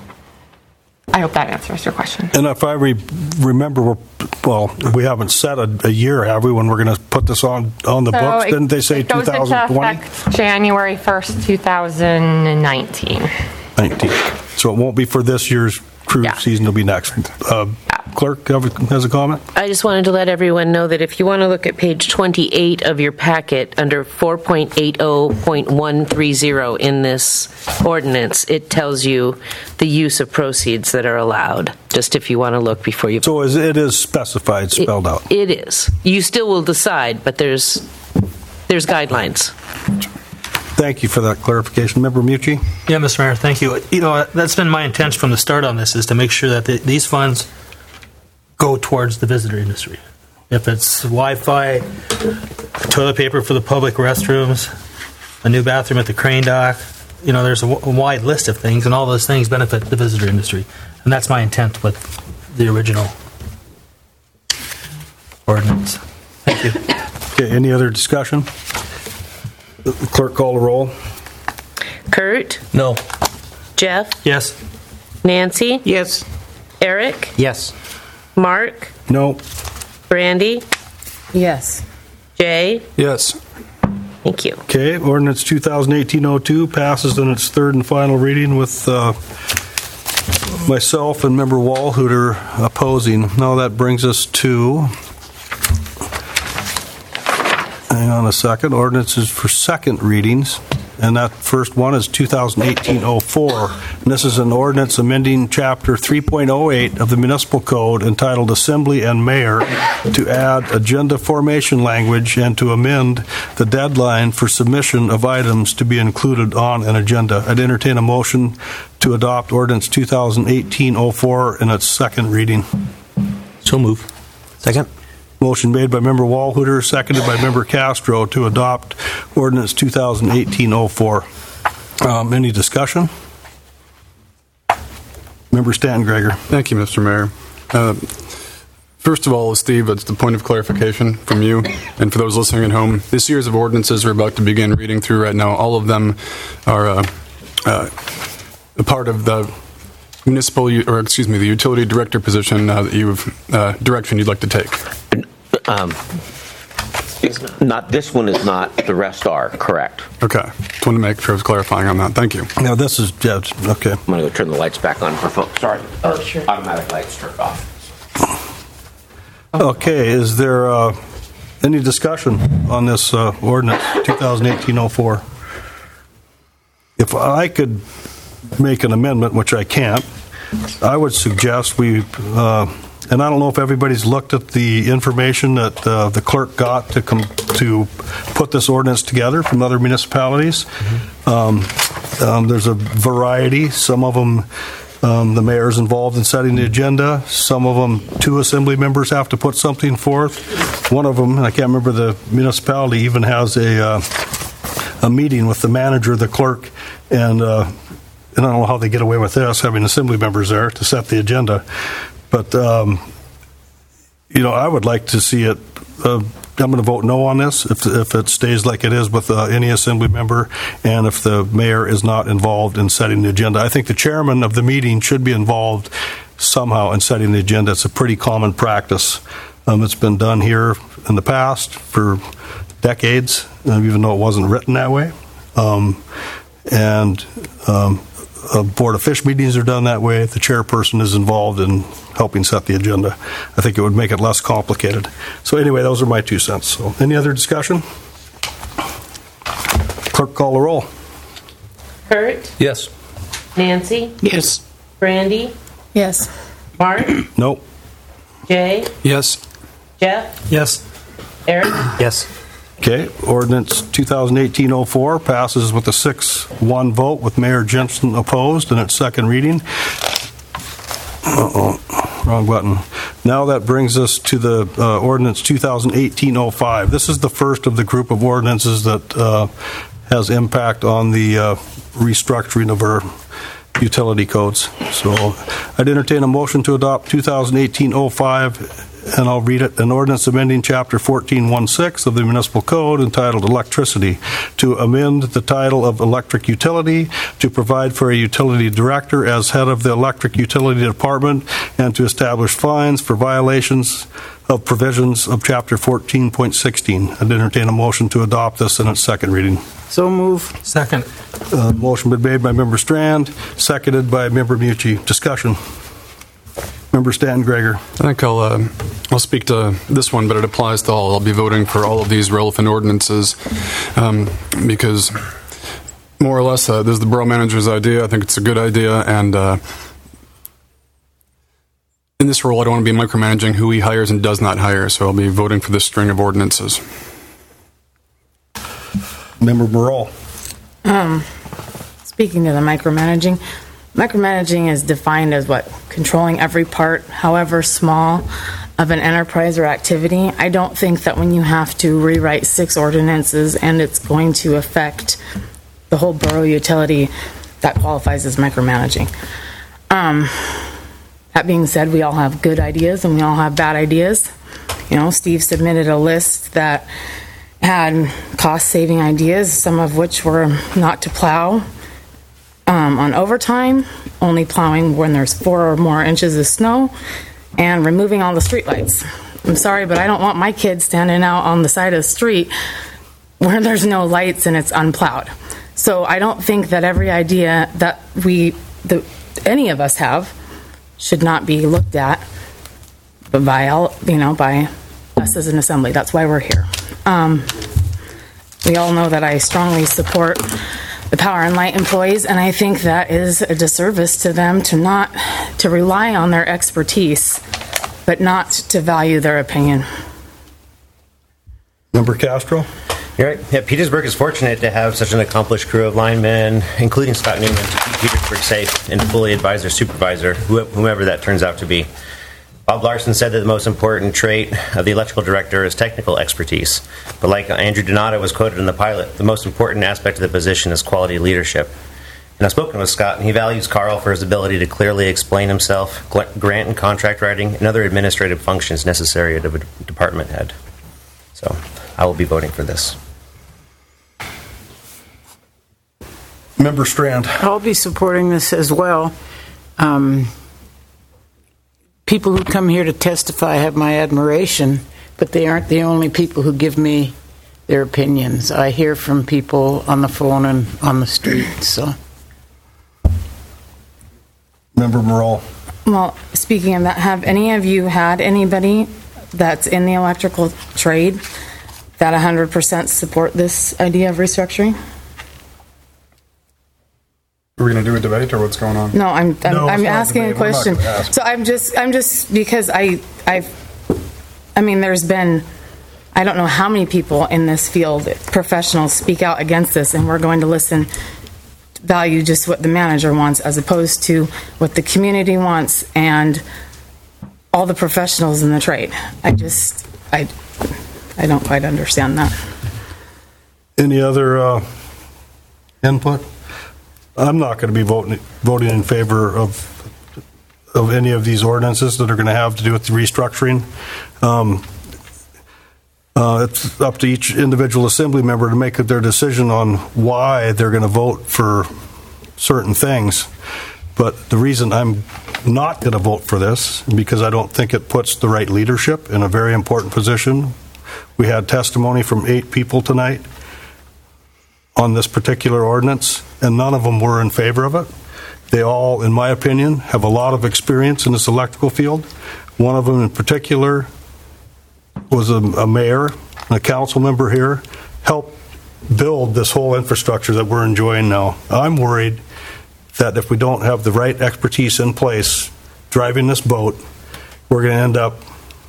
I hope that answers your question. And if I re- remember, we're, well, we haven't set a, a year, have we, when we're going to put this on, on the So books? it- Didn't they say it goes into twenty twenty? effect January first, two thousand nineteen. nineteen. So it won't be for this year's cruise Yeah. season, it'll be next. Uh, Clerk have a- has a comment? I just wanted to let everyone know that if you want to look at page twenty-eight of your packet, under four point eight zero point one three zero in this ordinance, it tells you the use of proceeds that are allowed, just if you want to look before you... So is, it is specified, spelled out? It is. You still will decide, but there's there's guidelines. Thank you for that clarification. Member Mucci? Yeah, Mister Mayor, thank you. You know, that's been my intention from the start on this, is to make sure that the, these funds go towards the visitor industry. If it's Wi-Fi, toilet paper for the public restrooms, a new bathroom at the crane dock, you know, there's a, w- a wide list of things, and all those things benefit the visitor industry. And that's my intent with the original ordinance. Thank you. Okay, any other discussion? Clerk call the roll. Kurt? No. Jeff? Yes. Nancy? yes, Eric? Yes. Mark? No. Brandy? Yes. Jay? Yes. Thank you. Okay, ordinance twenty eighteen oh two passes in its third and final reading with uh, myself and Member Walhooter opposing. Now that brings us to, hang on a second, ordinances for second readings. And that first one is twenty eighteen oh four. And this is an ordinance amending Chapter three point oh eight of the Municipal Code entitled Assembly and Mayor to add agenda formation language and to amend the deadline for submission of items to be included on an agenda. I'd entertain a motion to adopt ordinance twenty eighteen oh four in its second reading. So move. Second? Motion made by Member Walhooter, seconded by Member Castro to adopt ordinance twenty eighteen oh four. Um, any discussion? Member Stanton Gregor. Thank you, Mister Mayor. Uh, First of all, Steve, it's the point of clarification from you. And for those listening at home, this year's of ordinances we're about to begin reading through right now, all of them are uh, uh, a part of the municipal, u- or excuse me, the utility director position uh, that you've, uh, direction you'd like to take. Um, it's not, this one is not, the rest are, correct. Okay. Just wanted to make sure I was clarifying on that. Thank you. Now, this is, yeah, okay. I'm going to go turn the lights back on for folks. Sorry. Oh, sure. Automatic lights turned off. Okay, is there uh, any discussion on this uh, ordinance twenty eighteen oh four? If I could make an amendment, which I can't, I would suggest we, uh, and I don't know if everybody's looked at the information that uh, the clerk got to com- to put this ordinance together from other municipalities. Mm-hmm. Um, um, there's a variety. Some of them, um, the mayor's involved in setting the agenda. Some of them, two assembly members have to put something forth. One of them, and I can't remember the municipality, even has a uh, a meeting with the manager, the clerk, and uh, and I don't know how they get away with this, having assembly members there to set the agenda. But, um, you know, I would like to see it uh, I'm going to vote no on this if, if it stays like it is with uh, any assembly member and if the mayor is not involved in setting the agenda. I think the chairman of the meeting should be involved somehow in setting the agenda. It's a pretty common practice. Um, it's been done here in the past for decades, even though it wasn't written that way. Um, and um, uh, Board of Fish meetings are done that way. The chairperson is involved in helping set the agenda. I think it would make it less complicated. So anyway, those are my two cents. So any other discussion? Clerk, call the roll. Kurt? Yes. Nancy? Yes. Brandy? Yes. Mark? Nope. Jay? Yes. Jeff? Yes. Eric? Yes. Okay, ordinance twenty eighteen oh four passes with a six one vote with Mayor Jensen opposed in its second reading. Uh-oh, wrong button. Now that brings us to the uh, ordinance twenty eighteen oh five. This is the first of the group of ordinances that uh, has impact on the uh, restructuring of our utility codes. So I'd entertain a motion to adopt twenty eighteen oh five, and I'll read it. An ordinance amending Chapter fourteen sixteen of the Municipal Code entitled Electricity, to amend the title of Electric Utility, to provide for a utility director as head of the Electric Utility Department, and to establish fines for violations of provisions of Chapter fourteen sixteen. I'd entertain a motion to adopt this in its second reading. So move. Second. Uh, motion been made by Member Strand, seconded by Member Mucci. Discussion. Member Stan Gregor. I think I'll, uh, I'll speak to this one, but it applies to all. I'll be voting for all of these relevant ordinances um, because more or less uh, this is the borough manager's idea. I think it's a good idea, and uh, in this role I don't want to be micromanaging who he hires and does not hire, so I'll be voting for this string of ordinances. Member Burrell. Um, speaking of the micromanaging, micromanaging is defined as what? Controlling every part, however small, of an enterprise or activity. I don't think that when you have to rewrite six ordinances and it's going to affect the whole borough utility, that qualifies as micromanaging. Um, that being said, we all have good ideas and we all have bad ideas. You know, Steve submitted a list that had cost-saving ideas, some of which were not to plow um, on overtime, only plowing when there's four or more inches of snow, and removing all the streetlights. I'm sorry, but I don't want my kids standing out on the side of the street where there's no lights and it's unplowed. So I don't think that every idea that we, the, any of us have, should not be looked at by all, you know, by us as an assembly. That's why we're here. Um, we all know that I strongly support the Power and Light employees, and I think that is a disservice to them to not to rely on their expertise, but not to value their opinion. Member Castro. You're right. Yeah, Petersburg is fortunate to have such an accomplished crew of linemen, including Scott Newman, to keep Petersburg safe and fully advise their supervisor, whomever that turns out to be. Bob Larson said that the most important trait of the electrical director is technical expertise. But like Andrew Donato was quoted in the pilot, the most important aspect of the position is quality leadership. And I've spoken with Scott, and he values Carl for his ability to clearly explain himself, grant and contract writing, and other administrative functions necessary of a department head. So I will be voting for this. Member Strand. I'll be supporting this as well. Um, people who come here to testify have my admiration, but they aren't the only people who give me their opinions. I hear from people on the phone and on the street, so. Member Morrell. Well, speaking of that, have any of you had anybody that's in the electrical trade that one hundred percent support this idea of restructuring? Are we going to do a debate, or what's going on? No, I'm I'm, No, I'm it's not a asking a debate. We're not question. gonna ask. So I'm just I'm just because I I've I mean there's been I don't know how many people in this field, professionals, speak out against this, and we're going to listen, value just what the manager wants as opposed to what the community wants and all the professionals in the trade. I just I I don't quite understand that. Any other uh, input? I'm not going to be voting voting in favor of of any of these ordinances that are going to have to do with the restructuring. Um, Uh, It's up to each individual assembly member to make their decision on why they're going to vote for certain things. But the reason I'm not going to vote for this, because I don't think it puts the right leadership in a very important position. We had testimony from eight people tonight on this particular ordinance, and none of them were in favor of it. They all, in my opinion, have a lot of experience in this electrical field. One of them in particular was a, a mayor and a council member here, helped build this whole infrastructure that we're enjoying now. I'm worried that if we don't have the right expertise in place driving this boat, we're going to end up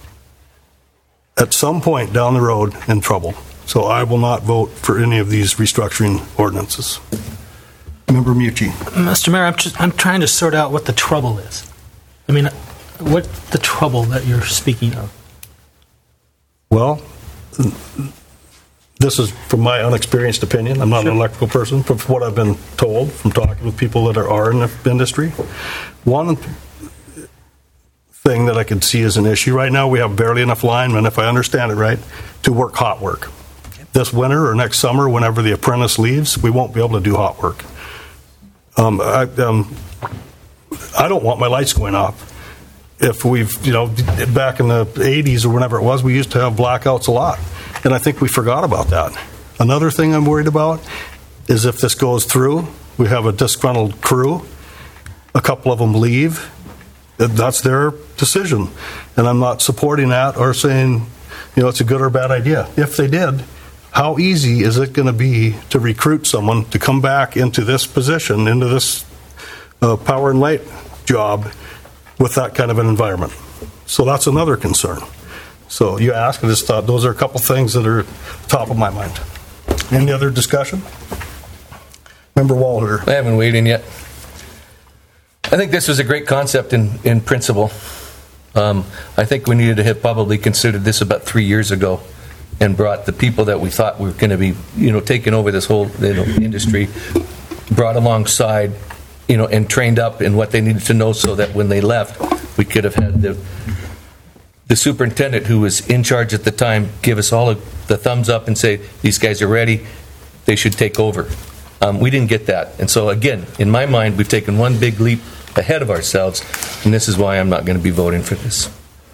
at some point down the road in trouble. So I will not vote for any of these restructuring ordinances. Member Mucci. Mister Mayor, I'm just, I'm trying to sort out what the trouble is. I mean, what's the trouble that you're speaking of? Well, this is from my unexperienced opinion. I'm not Sure. an electrical person, but from what I've been told from talking with people that are, are in the industry, one thing that I could see as an issue right now, we have barely enough linemen, if I understand it right, to work hot work. This winter or next summer, whenever the apprentice leaves, we won't be able to do hot work. Um, I, um, I don't want my lights going off. If we've, you know, back in the eighties or whenever it was, we used to have blackouts a lot. And I think we forgot about that. Another thing I'm worried about is if this goes through, we have a disgruntled crew, a couple of them leave, that's their decision. And I'm not supporting that or saying, you know, it's a good or bad idea. If they did, how easy is it going to be to recruit someone to come back into this position, into this uh, power and light job with that kind of an environment? So that's another concern. So you asked, I just thought those are a couple things that are top of my mind. Any other discussion? Member Walter. I haven't weighed in yet. I think this was a great concept in, in principle. Um, I think we needed to have probably considered this about three years ago and brought the people that we thought were going to be, you know, taking over this whole you know, industry, brought alongside, you know, and trained up in what they needed to know so that when they left, we could have had the the superintendent who was in charge at the time give us all a, the thumbs up and say, these guys are ready, they should take over. Um, we didn't get that. And so, again, in my mind, we've taken one big leap ahead of ourselves, and this is why I'm not going to be voting for this.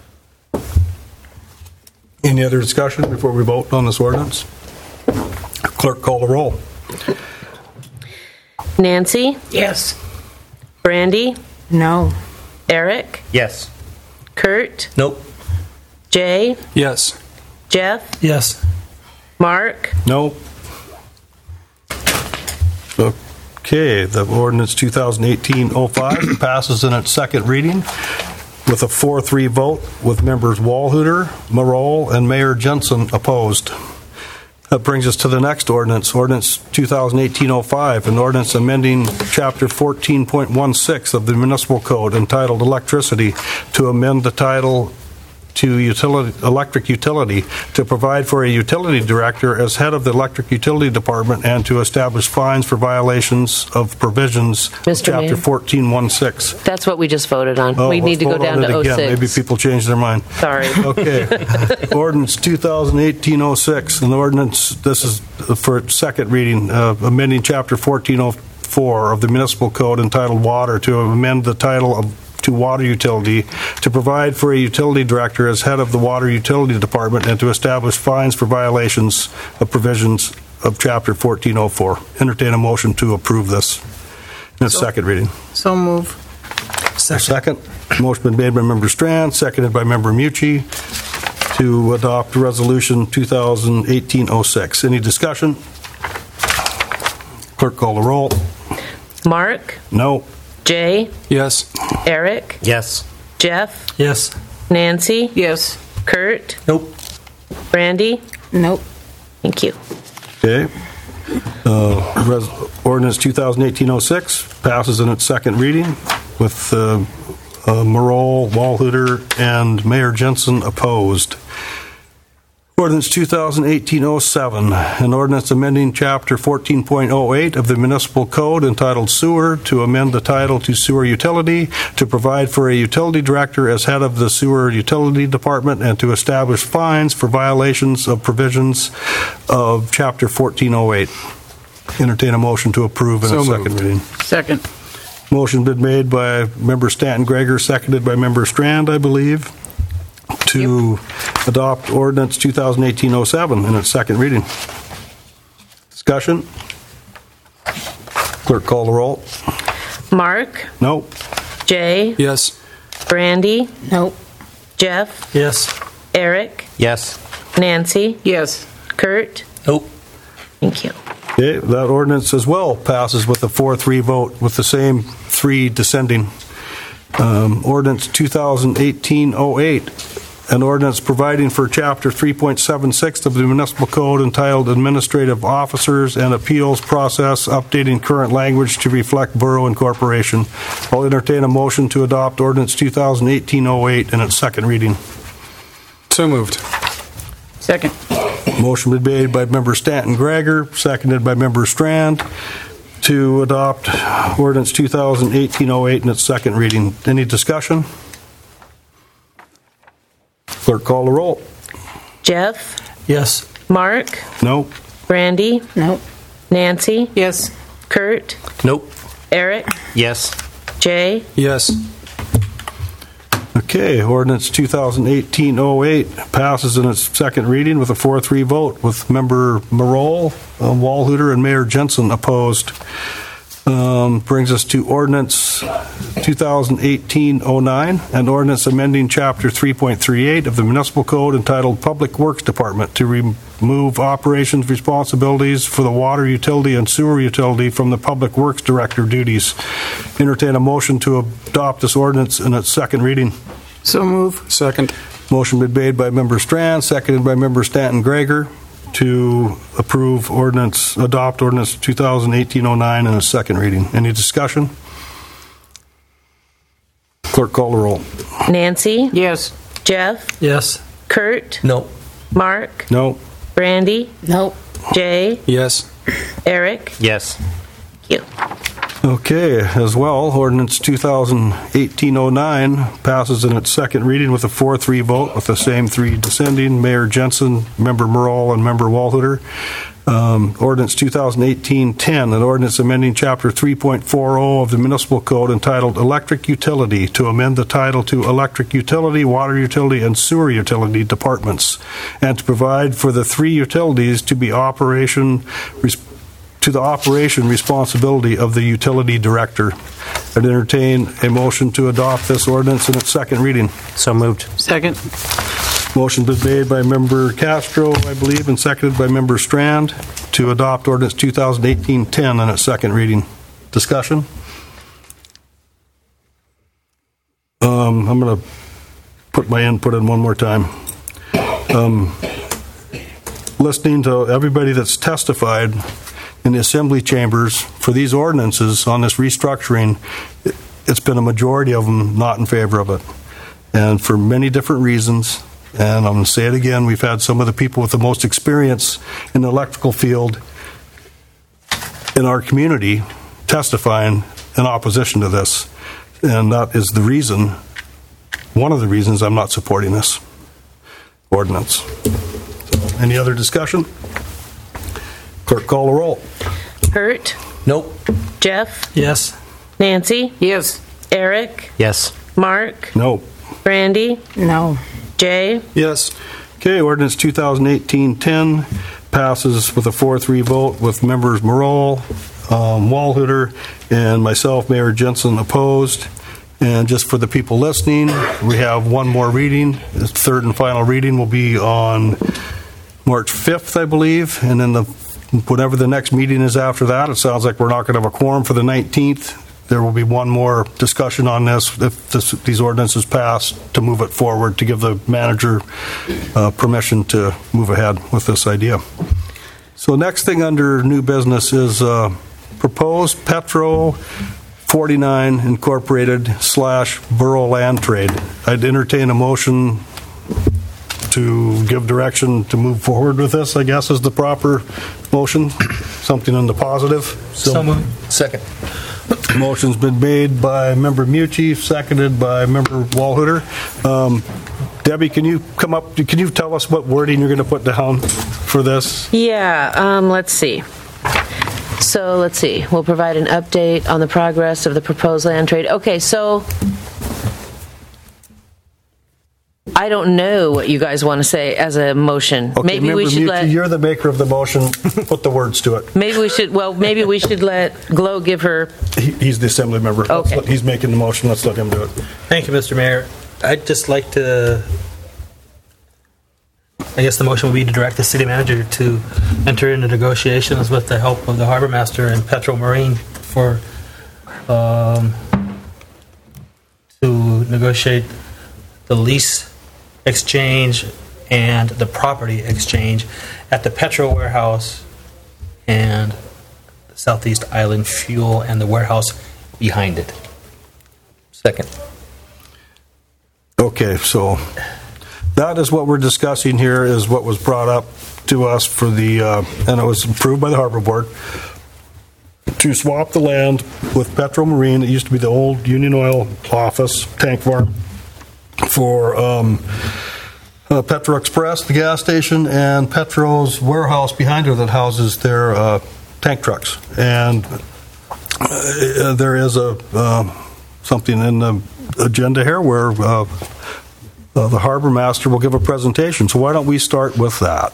Any other discussion before we vote on this ordinance? Clerk, call the roll. Nancy? Yes. Brandy? No. Eric? Yes. Kurt? Nope. Jay? Yes. Jeff? Yes. Mark? No. Okay, the ordinance twenty eighteen oh five passes in its second reading with a four three vote, with members Walhuter, Marol, and Mayor Jensen opposed. That brings us to the next ordinance, ordinance twenty eighteen oh five, an ordinance amending chapter fourteen point one six of the municipal code entitled electricity to amend the title to utility, electric utility, to provide for a utility director as head of the electric utility department, and to establish fines for violations of provisions of Mister chapter Mayor? fourteen one six. That's what we just voted on. Oh, we need let's to go vote down on to it oh again. six. Maybe people change their mind. Sorry. Okay. Ordinance twenty eighteen oh six, an ordinance, this is for its second reading, uh, amending chapter fourteen oh four of the municipal code entitled Water to amend the title of to water utility, to provide for a utility director as head of the water utility department, and to establish fines for violations of provisions of chapter fourteen oh four. Entertain a motion to approve this in its second reading. So move. Second. Second. Motion been made by Member Strand, seconded by Member Mucci to adopt Resolution twenty eighteen oh six. Any discussion? Clerk, call the roll. Mark? No. Jay? Yes. Eric? Yes. Jeff? Yes. Nancy? Yes. Kurt? Nope. Brandy? Nope. Thank you. Okay. Uh, res- Ordinance twenty eighteen oh six passes in its second reading with uh, uh, Marol, Walhuter, and Mayor Jensen opposed. Ordinance two thousand eighteen oh seven, an ordinance amending Chapter fourteen point oh eight of the Municipal Code entitled Sewer to amend the title to Sewer Utility, to provide for a utility director as head of the Sewer Utility Department, and to establish fines for violations of provisions of Chapter fourteen oh eight. Entertain a motion to approve in So a second moved. reading. Second. Motion been made by Member Stanton Gregor, seconded by Member Strand, I believe, to adopt ordinance two thousand eighteen oh seven in its second reading. Discussion? Clerk, call the roll. Mark, No. Jay, Yes. Brandy, Nope. Jeff, Yes. Eric, Yes. Nancy, Yes. Kurt. Nope. Thank you. Okay, that ordinance as well passes with a four three vote, with the same three dissenting. Um, Ordinance two thousand eighteen oh eight, an ordinance providing for Chapter three point seven six of the Municipal Code entitled Administrative Officers and Appeals Process, updating current language to reflect borough incorporation. I'll entertain a motion to adopt ordinance two thousand eighteen oh eight in its second reading. So moved. Second. Motion been made by Member Stanton Gregor, seconded by Member Strand, to adopt ordinance two thousand eighteen oh eight in its second reading. Any discussion? Clerk, call the roll. Jeff, Yes. Mark, No. Brandy, Nope. Nancy, Yes. Kurt, Nope. Eric, Yes. Jay. Yes. Okay, ordinance two thousand eighteen oh eight passes in its second reading with a four three vote, with Member Marole, uh, Walhooter, and Mayor Jensen opposed. Um, brings us to ordinance two thousand eighteen oh nine, an ordinance amending Chapter three point three eight of the Municipal Code entitled Public Works Department, to remove operations responsibilities for the water utility and sewer utility from the Public Works Director duties. Entertain a motion to adopt this ordinance in its second reading. So move. Second. Motion been made by Member Strand, seconded by Member Stanton Gregor, to approve ordinance, adopt ordinance two thousand eighteen oh nine in its second reading. Any discussion? Clerk, call the roll. Nancy, Yes. Jeff, Yes. Kurt, Nope. Mark, No. Brandy, Nope. Jay, Yes. Eric. Yes. Thank you. Okay, as well, ordinance two thousand eighteen oh nine passes in its second reading with a four three vote, with the same three dissenting, Mayor Jensen, Member Marole, and Member Walhooter. Um, ordinance two thousand eighteen ten, an ordinance amending Chapter three point forty of the Municipal Code entitled Electric Utility, to amend the title to Electric Utility, Water Utility, and Sewer Utility Departments, and to provide for the three utilities to be operation to the operation responsibility of the utility director. I'd entertain a motion to adopt this ordinance in its second reading. So moved. Second. Motion been made by Member Castro, I believe, and seconded by Member Strand, to adopt ordinance two thousand eighteen ten in its second reading. Discussion? Um, I'm going to put my input in one more time. Um, listening to everybody that's testified in the assembly chambers for these ordinances on this restructuring, it's been a majority of them not in favor of it, and for many different reasons. And I'm going to say it again, we've had some of the people with the most experience in the electrical field in our community testifying in opposition to this, and that is the reason, one of the reasons I'm not supporting this ordinance. Any other discussion? Clerk, call the roll. Kurt, Nope. Jeff, Yes. Nancy, Yes. Eric, Yes. Mark, No. Brandy, No. Jay. Yes. Okay, ordinance two thousand eighteen ten passes with a four three vote, with members Marole, um, Walhooter, and myself, Mayor Jensen, opposed. And just for the people listening, we have one more reading. The third and final reading will be on March fifth, I believe, and then the whenever the next meeting is after that. It sounds like we're not going to have a quorum for the nineteenth. There will be one more discussion on this if this, these ordinances pass, to move it forward, to give the manager uh, permission to move ahead with this idea. So next thing under new business is uh, proposed Petro forty-nine Incorporated slash Borough Land Trade. I'd entertain a motion to give direction to move forward with this, I guess, is the proper motion. Something in the positive. So moved. Second. Motion's been made by Member Mucci, seconded by Member Walhooter. Um, Debbie, can you come up, can you tell us what wording you're going to put down for this? Yeah, um, let's see. So let's see. We'll provide an update on the progress of the proposed land trade. Okay, so I don't know what you guys want to say as a motion. Okay, maybe we Member should Mucci, let. you're the maker of the motion. Put the words to it. Maybe we should. Well, maybe we should let Glow give her. He, he's the assembly member. Let's Okay. let- he's making the motion. Let's let him do it. Thank you, Mister Mayor. I'd just like to, I guess the motion would be to direct the city manager to enter into negotiations with the help of the harbor master and Petro Marine for, um, to negotiate the lease exchange and the property exchange at the Petro warehouse and the Southeast Island Fuel and the warehouse behind it. Second. Okay, so that is what we're discussing here, is what was brought up to us for the, uh, and it was approved by the Harbor Board, to swap the land with Petro Marine. It used to be the old Union Oil office, tank farm, for um, uh, Petro Express, the gas station, and Petro's warehouse behind her that houses their uh, tank trucks. And uh, there is a uh, something in the agenda here where uh, uh, the harbor master will give a presentation. So why don't we start with that?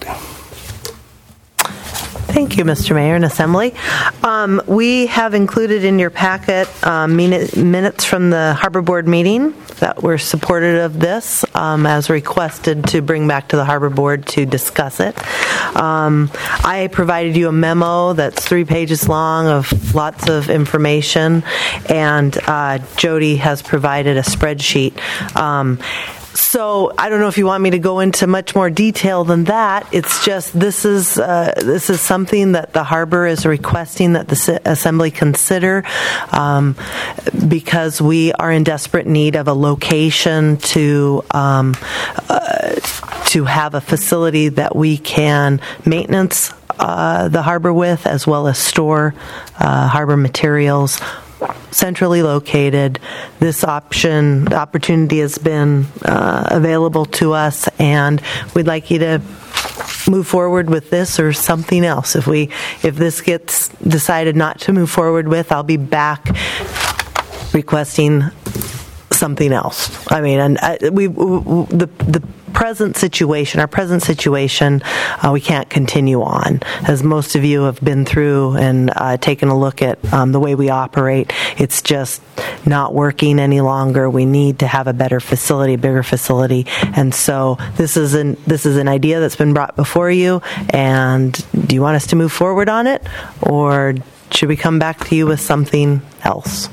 Thank you, Mister Mayor and Assembly. Um, we have included in your packet um, minute, minutes from the Harbor Board meeting that were supportive of this, um, as requested to bring back to the Harbor Board to discuss it. Um, I provided you a memo that's three pages long of lots of information, and uh, Jody has provided a spreadsheet. Um, So I don't know if you want me to go into much more detail than that. It's just this is uh, this is something that the harbor is requesting that the Assembly consider, um, because we are in desperate need of a location to um, uh, to have a facility that we can maintenance uh, the harbor with, as well as store uh, harbor materials. Centrally located. This option, opportunity has been uh, available to us, and we'd like you to move forward with this or something else. If we, if this gets decided not to move forward with, I'll be back requesting something else. I mean, and I, we, we the the. present situation, our present situation, uh, we can't continue on. As most of you have been through and uh, taken a look at um, the way we operate, it's just not working any longer. We need to have a better facility, bigger facility, and so this is an this is an idea that's been brought before you. And do you want us to move forward on it, or should we come back to you with something else?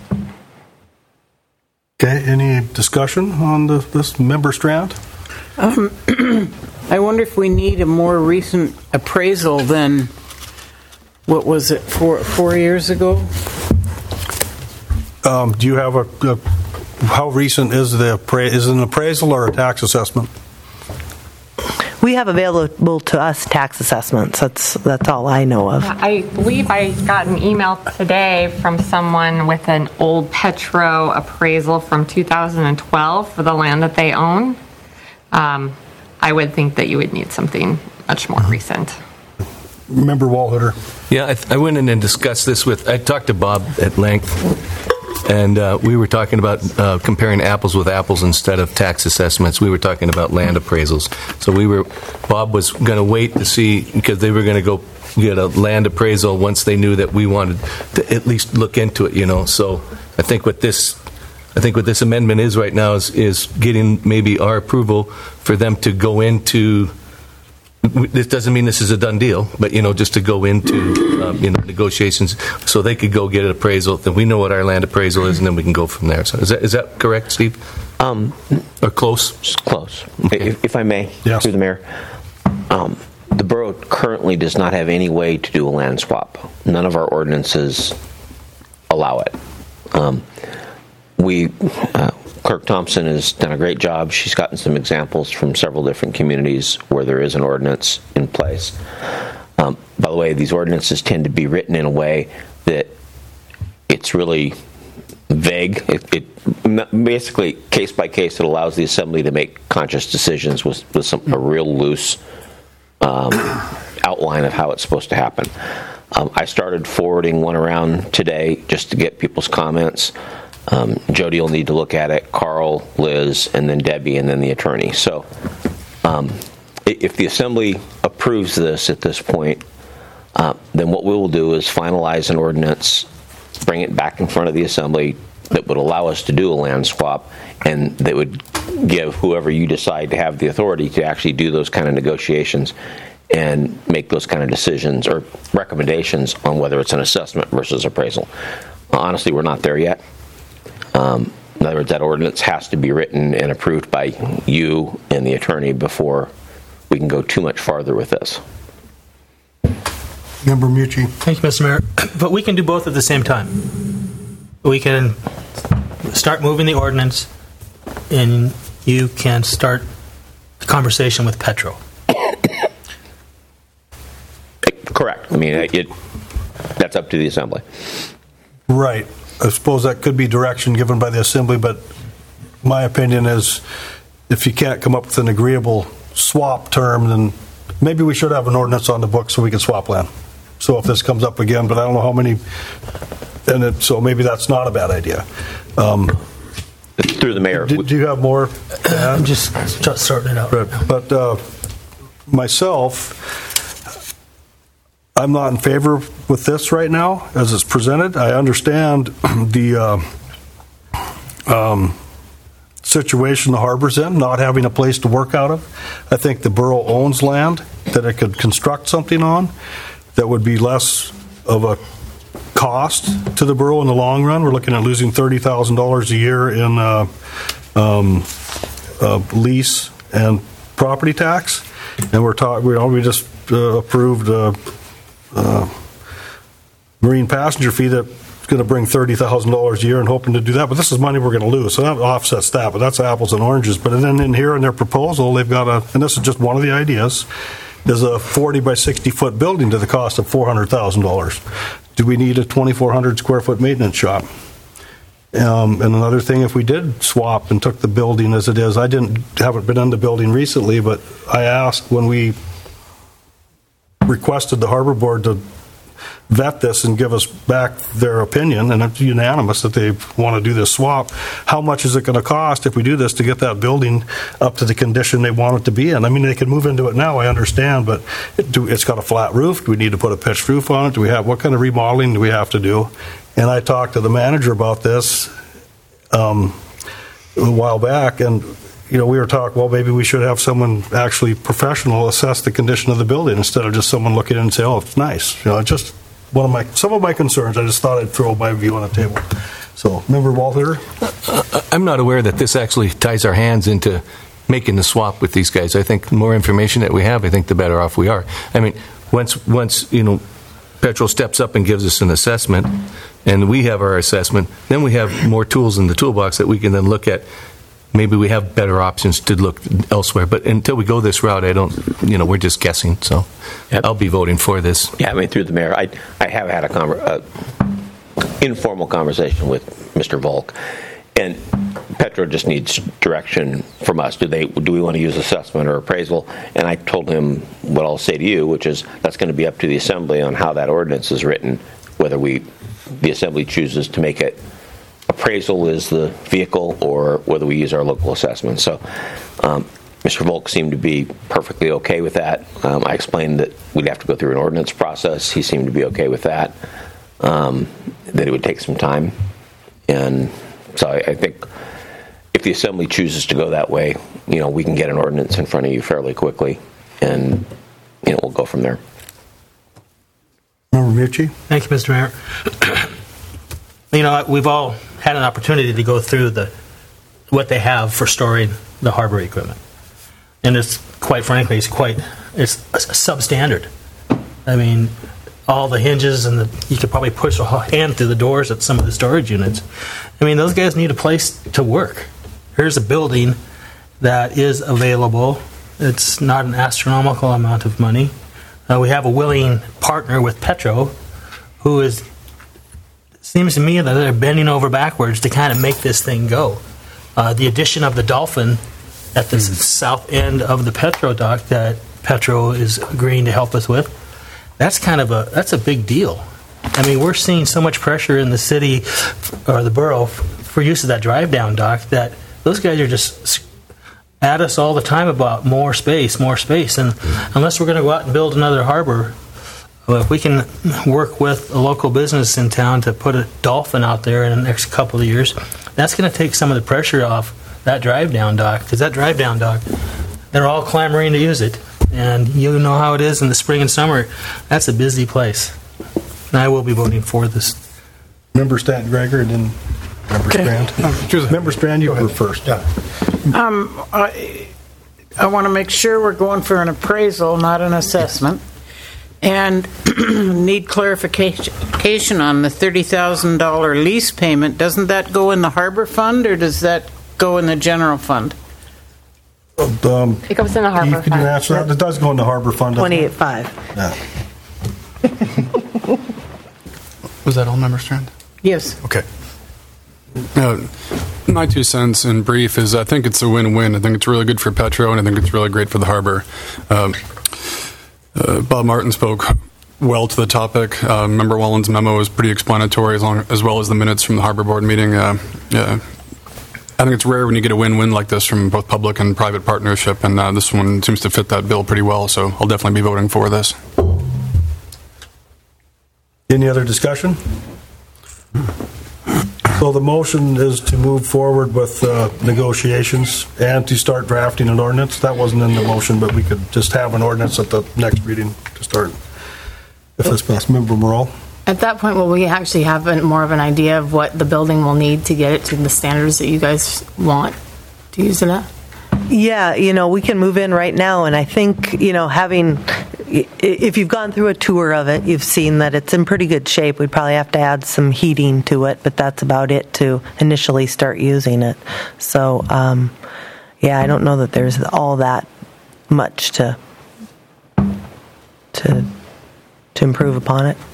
Okay, any discussion on the, this member strand? Um, I wonder if we need a more recent appraisal than, what was it, four, four years ago? Um, do you have a, a, how recent is the, appra- is it an appraisal or a tax assessment? We have available to us tax assessments. That's that's all I know of. I believe I got an email today from someone with an old Petro appraisal from two thousand twelve for the land that they own. Um, I would think that you would need something much more recent. Member Walhooter. Yeah, I, th- I went in and discussed this with, I talked to Bob at length, and uh, we were talking about uh, comparing apples with apples instead of tax assessments. We were talking about land appraisals. So we were, Bob was going to wait to see, because they were going to go get a land appraisal once they knew that we wanted to at least look into it, you know. So I think what this I think what this amendment is right now is, is getting maybe our approval for them to go into, this doesn't mean this is a done deal, but, you know, just to go into, um, you know, negotiations so they could go get an appraisal, then we know what our land appraisal is, and then we can go from there. So is that is that correct, Steve? Um, or close? Close. Okay. If, if I may, yes. through the mayor. Um, the borough currently does not have any way to do a land swap. None of our ordinances allow it. Um, We uh, Clerk Thompson has done a great job. She's gotten some examples from several different communities where there is an ordinance in place. Um, by the way, these ordinances tend to be written in a way that it's really vague. It, it basically, case by case, it allows the Assembly to make conscious decisions with, with some, a real loose um, outline of how it's supposed to happen. Um, I started forwarding one around today just to get people's comments. Um, Jody will need to look at it, Carl, Liz, and then Debbie, and then the attorney. So um, if the Assembly approves this at this point, uh, then what we will do is finalize an ordinance, bring it back in front of the Assembly that would allow us to do a land swap, and that would give whoever you decide to have the authority to actually do those kind of negotiations and make those kind of decisions or recommendations on whether it's an assessment versus appraisal. Honestly, we're not there yet. Um, in other words, that ordinance has to be written and approved by you and the attorney before we can go too much farther with this. Member Mucci. Thank you, Mister Mayor. But we can do both at the same time. We can start moving the ordinance, and you can start a conversation with Petro. Correct. I mean, it, that's up to the Assembly. Right. I suppose that could be direction given by the Assembly, but my opinion is if you can't come up with an agreeable swap term, then maybe we should have an ordinance on the book so we can swap land. So if this comes up again, but I don't know how many, and it, so maybe that's not a bad idea. Um, Through the mayor. Do, do you have more? I'm just, just sorting it out. Right. But uh, myself, I'm not in favor with this right now as it's presented. I understand the uh, um, situation the harbor's in, not having a place to work out of. I think the borough owns land that it could construct something on that would be less of a cost to the borough in the long run. We're looking at losing thirty thousand dollars a year in uh, um, uh, lease and property tax. And we're talking, we, we just uh, approved uh, Uh, marine passenger fee that's going to bring thirty thousand dollars a year and hoping to do that. But this is money we're going to lose, so that offsets that. But that's apples and oranges. But then in here in their proposal, they've got a, and this is just one of the ideas, is a forty by sixty foot building to the cost of four hundred thousand dollars. Do we need a twenty-four hundred square foot maintenance shop? Um, and another thing, if we did swap and took the building as it is, I didn't haven't been in the building recently, but I asked when we requested the Harbor Board to vet this and give us back their opinion, and it's unanimous that they want to do this swap. How much is it going to cost if we do this to get that building up to the condition they want it to be in? I mean, they can move into it now, I understand, but it, do, it's got a flat roof. Do we need to put a pitched roof on it? Do we have, what kind of remodeling do we have to do? And I talked to the manager about this um, a while back, and you know, we were talking, well, maybe we should have someone actually professional assess the condition of the building instead of just someone looking in and say, oh, it's nice. You know, it's just one of my, some of my concerns. I just thought I'd throw my view on the table. So, Member Walter? Uh, I'm not aware that this actually ties our hands into making the swap with these guys. I think the more information that we have, I think the better off we are. I mean, once, once you know, Petro steps up and gives us an assessment, and we have our assessment, then we have more tools in the toolbox that we can then look at. Maybe we have better options to look elsewhere. But until we go this route, I don't, you know, we're just guessing. So yep. I'll be voting for this. Yeah, I mean, through the mayor, I, I have had a conver- uh, informal conversation with Mister Volk, and Petro just needs direction from us. Do they? Do we want to use assessment or appraisal? And I told him what I'll say to you, which is that's going to be up to the Assembly on how that ordinance is written, whether we, the Assembly chooses to make it appraisal is the vehicle, or whether we use our local assessment. So um, Mister Volk seemed to be perfectly okay with that. Um, I explained that we'd have to go through an ordinance process. He seemed to be okay with that, um, that it would take some time. And so I, I think if the Assembly chooses to go that way, you know, we can get an ordinance in front of you fairly quickly, and you know, we'll go from there. Member Mucci? Thank you, Mister Mayor. You know, we've all had an opportunity to go through the what they have for storing the harbor equipment, and it's quite frankly, it's quite it's substandard. I mean, all the hinges and the you could probably push a hand through the doors at some of the storage units. I mean, those guys need a place to work, here's a building that is available. It's not an astronomical amount of money. Uh, we have a willing partner with Petro, who is, seems to me that they're bending over backwards to kind of make this thing go. Uh, the addition of the Dolphin at the mm. south end of the Petro dock that Petro is agreeing to help us with, that's kind of a, that's a big deal. I mean, we're seeing so much pressure in the city, or the borough, for use of that drive-down dock that those guys are just at us all the time about more space, more space. And unless we're going to go out and build another harbor, well, if we can work with a local business in town to put a Dolphin out there in the next couple of years, that's going to take some of the pressure off that drive-down dock. Because that drive-down dock, they're all clamoring to use it. And you know how it is in the spring and summer. That's a busy place. And I will be voting for this. Member Stanton Greger and then Member Okay. Strand. Member Strand, you were first. Yeah. Um, I, I want to make sure we're going for an appraisal, not an assessment. And need clarification on the thirty thousand dollars lease payment. Doesn't that go in the harbor fund, or does that go in the general fund? Um, It goes in the harbor you could fund. answer that. It does go in the harbor fund. doesn't it? twenty-eight five. Yeah. Was that all, Member Strand? Yes. Okay. Uh, my two cents in brief is I think it's a win-win. I think it's really good for Petro, and I think it's really great for the harbor. Um, uh, Bob Martin spoke well to the topic. Uh, Member Wallen's memo is pretty explanatory, as, long, as well as the minutes from the harbor board meeting. Uh, yeah. I think it's rare when you get a win-win like this from both public and private partnership, and uh, this one seems to fit that bill pretty well, so I'll definitely be voting for this. Any other discussion? So the motion is to move forward with uh, negotiations and to start drafting an ordinance. That wasn't in the motion, but we could just have an ordinance at the next meeting to start. If that's passed. Member Morrell? At that point, will we actually have a, more of an idea of what the building will need to get it to the standards that you guys want to use it at? Yeah, you know, we can move in right now, and I think, you know, having, if you've gone through a tour of it, you've seen that it's in pretty good shape. We'd probably have to add some heating to it, but that's about it to initially start using it. So, um, yeah, I don't know that there's all that much to to to improve upon it.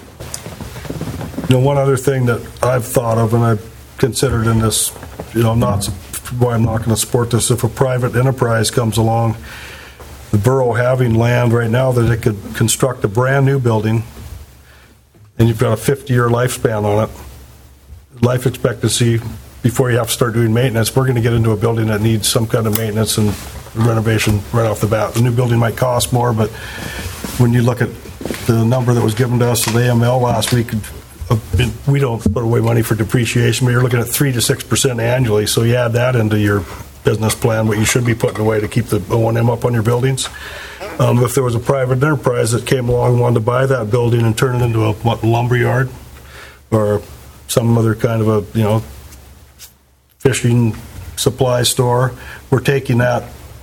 You know, one other thing that I've thought of and I've considered in this, you know, not why I'm not going to support this, if a private enterprise comes along, the borough having land right now that it could construct a brand new building, and you've got a fifty-year lifespan on it, life expectancy before you have to start doing maintenance, we're going to get into a building that needs some kind of maintenance and renovation right off the bat. The new building might cost more, but when you look at the number that was given to us at A M L last week, we don't put away money for depreciation, but you're looking at three to six percent annually. So you add that into your business plan, what you should be putting away to keep the O and M up on your buildings. Um, if there was a private enterprise that came along and wanted to buy that building and turn it into a what, lumber yard or some other kind of a, you know, fishing supply store, we're taking that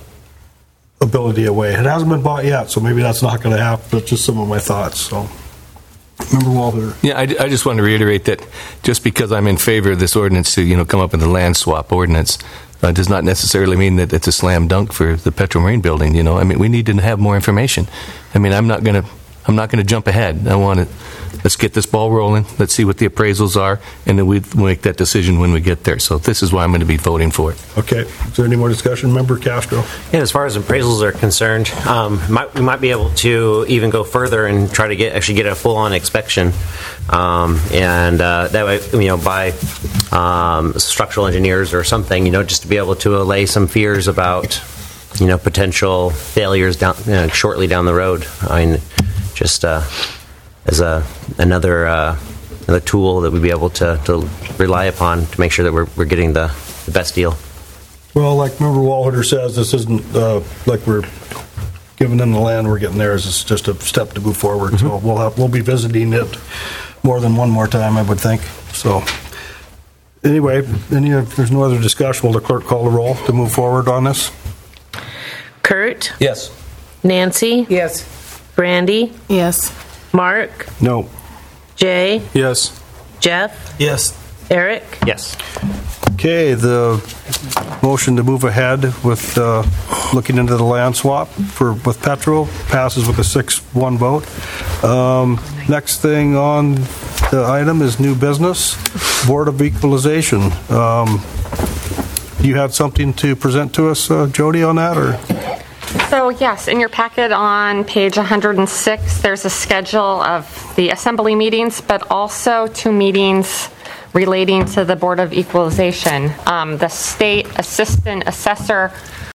ability away. It hasn't been bought yet, so maybe that's not going to happen. But just some of my thoughts. So. Member Walter. Yeah, I, I just want to reiterate that just because I'm in favor of this ordinance to, you know, come up with a land swap ordinance uh, does not necessarily mean that it's a slam dunk for the Petro Marine building. You know, I mean, we need to have more information. I mean, I'm not going to, I'm not going to jump ahead. I want to, let's get this ball rolling. Let's see what the appraisals are, and then we make that decision when we get there. So this is why I'm going to be voting for it. Okay. Is there any more discussion? Member Castro. Yeah, as far as appraisals are concerned, um, might, we might be able to even go further and try to get actually get a full-on inspection, um, and uh, that way, you know, by um, structural engineers or something, you know, just to be able to allay some fears about, you know, potential failures down you know, shortly down the road. I mean, just uh, as a another uh, another tool that we'd be able to, to rely upon to make sure that we're we're getting the, the best deal. Well, like Member Walter says, this isn't uh, like we're giving them the land we're getting theirs. It's just a step to move forward. Mm-hmm. So we'll have, we'll be visiting it more than one more time, I would think. So anyway, any if there's no other discussion, will the clerk call the roll to move forward on this? Kurt? Yes. Nancy? Yes. Brandy? Yes. Mark? No. Jay? Yes. Jeff? Yes. Eric? Yes. Okay, the motion to move ahead with uh, looking into the land swap for with Petro passes with a six one vote. Um, next thing on the item is new business, Board of Equalization. Um, you had something to present to us, uh, Jody, on that, or? So yes, in your packet on page one hundred six, there's a schedule of the assembly meetings, but also two meetings relating to the Board of Equalization. Um, the state assistant assessor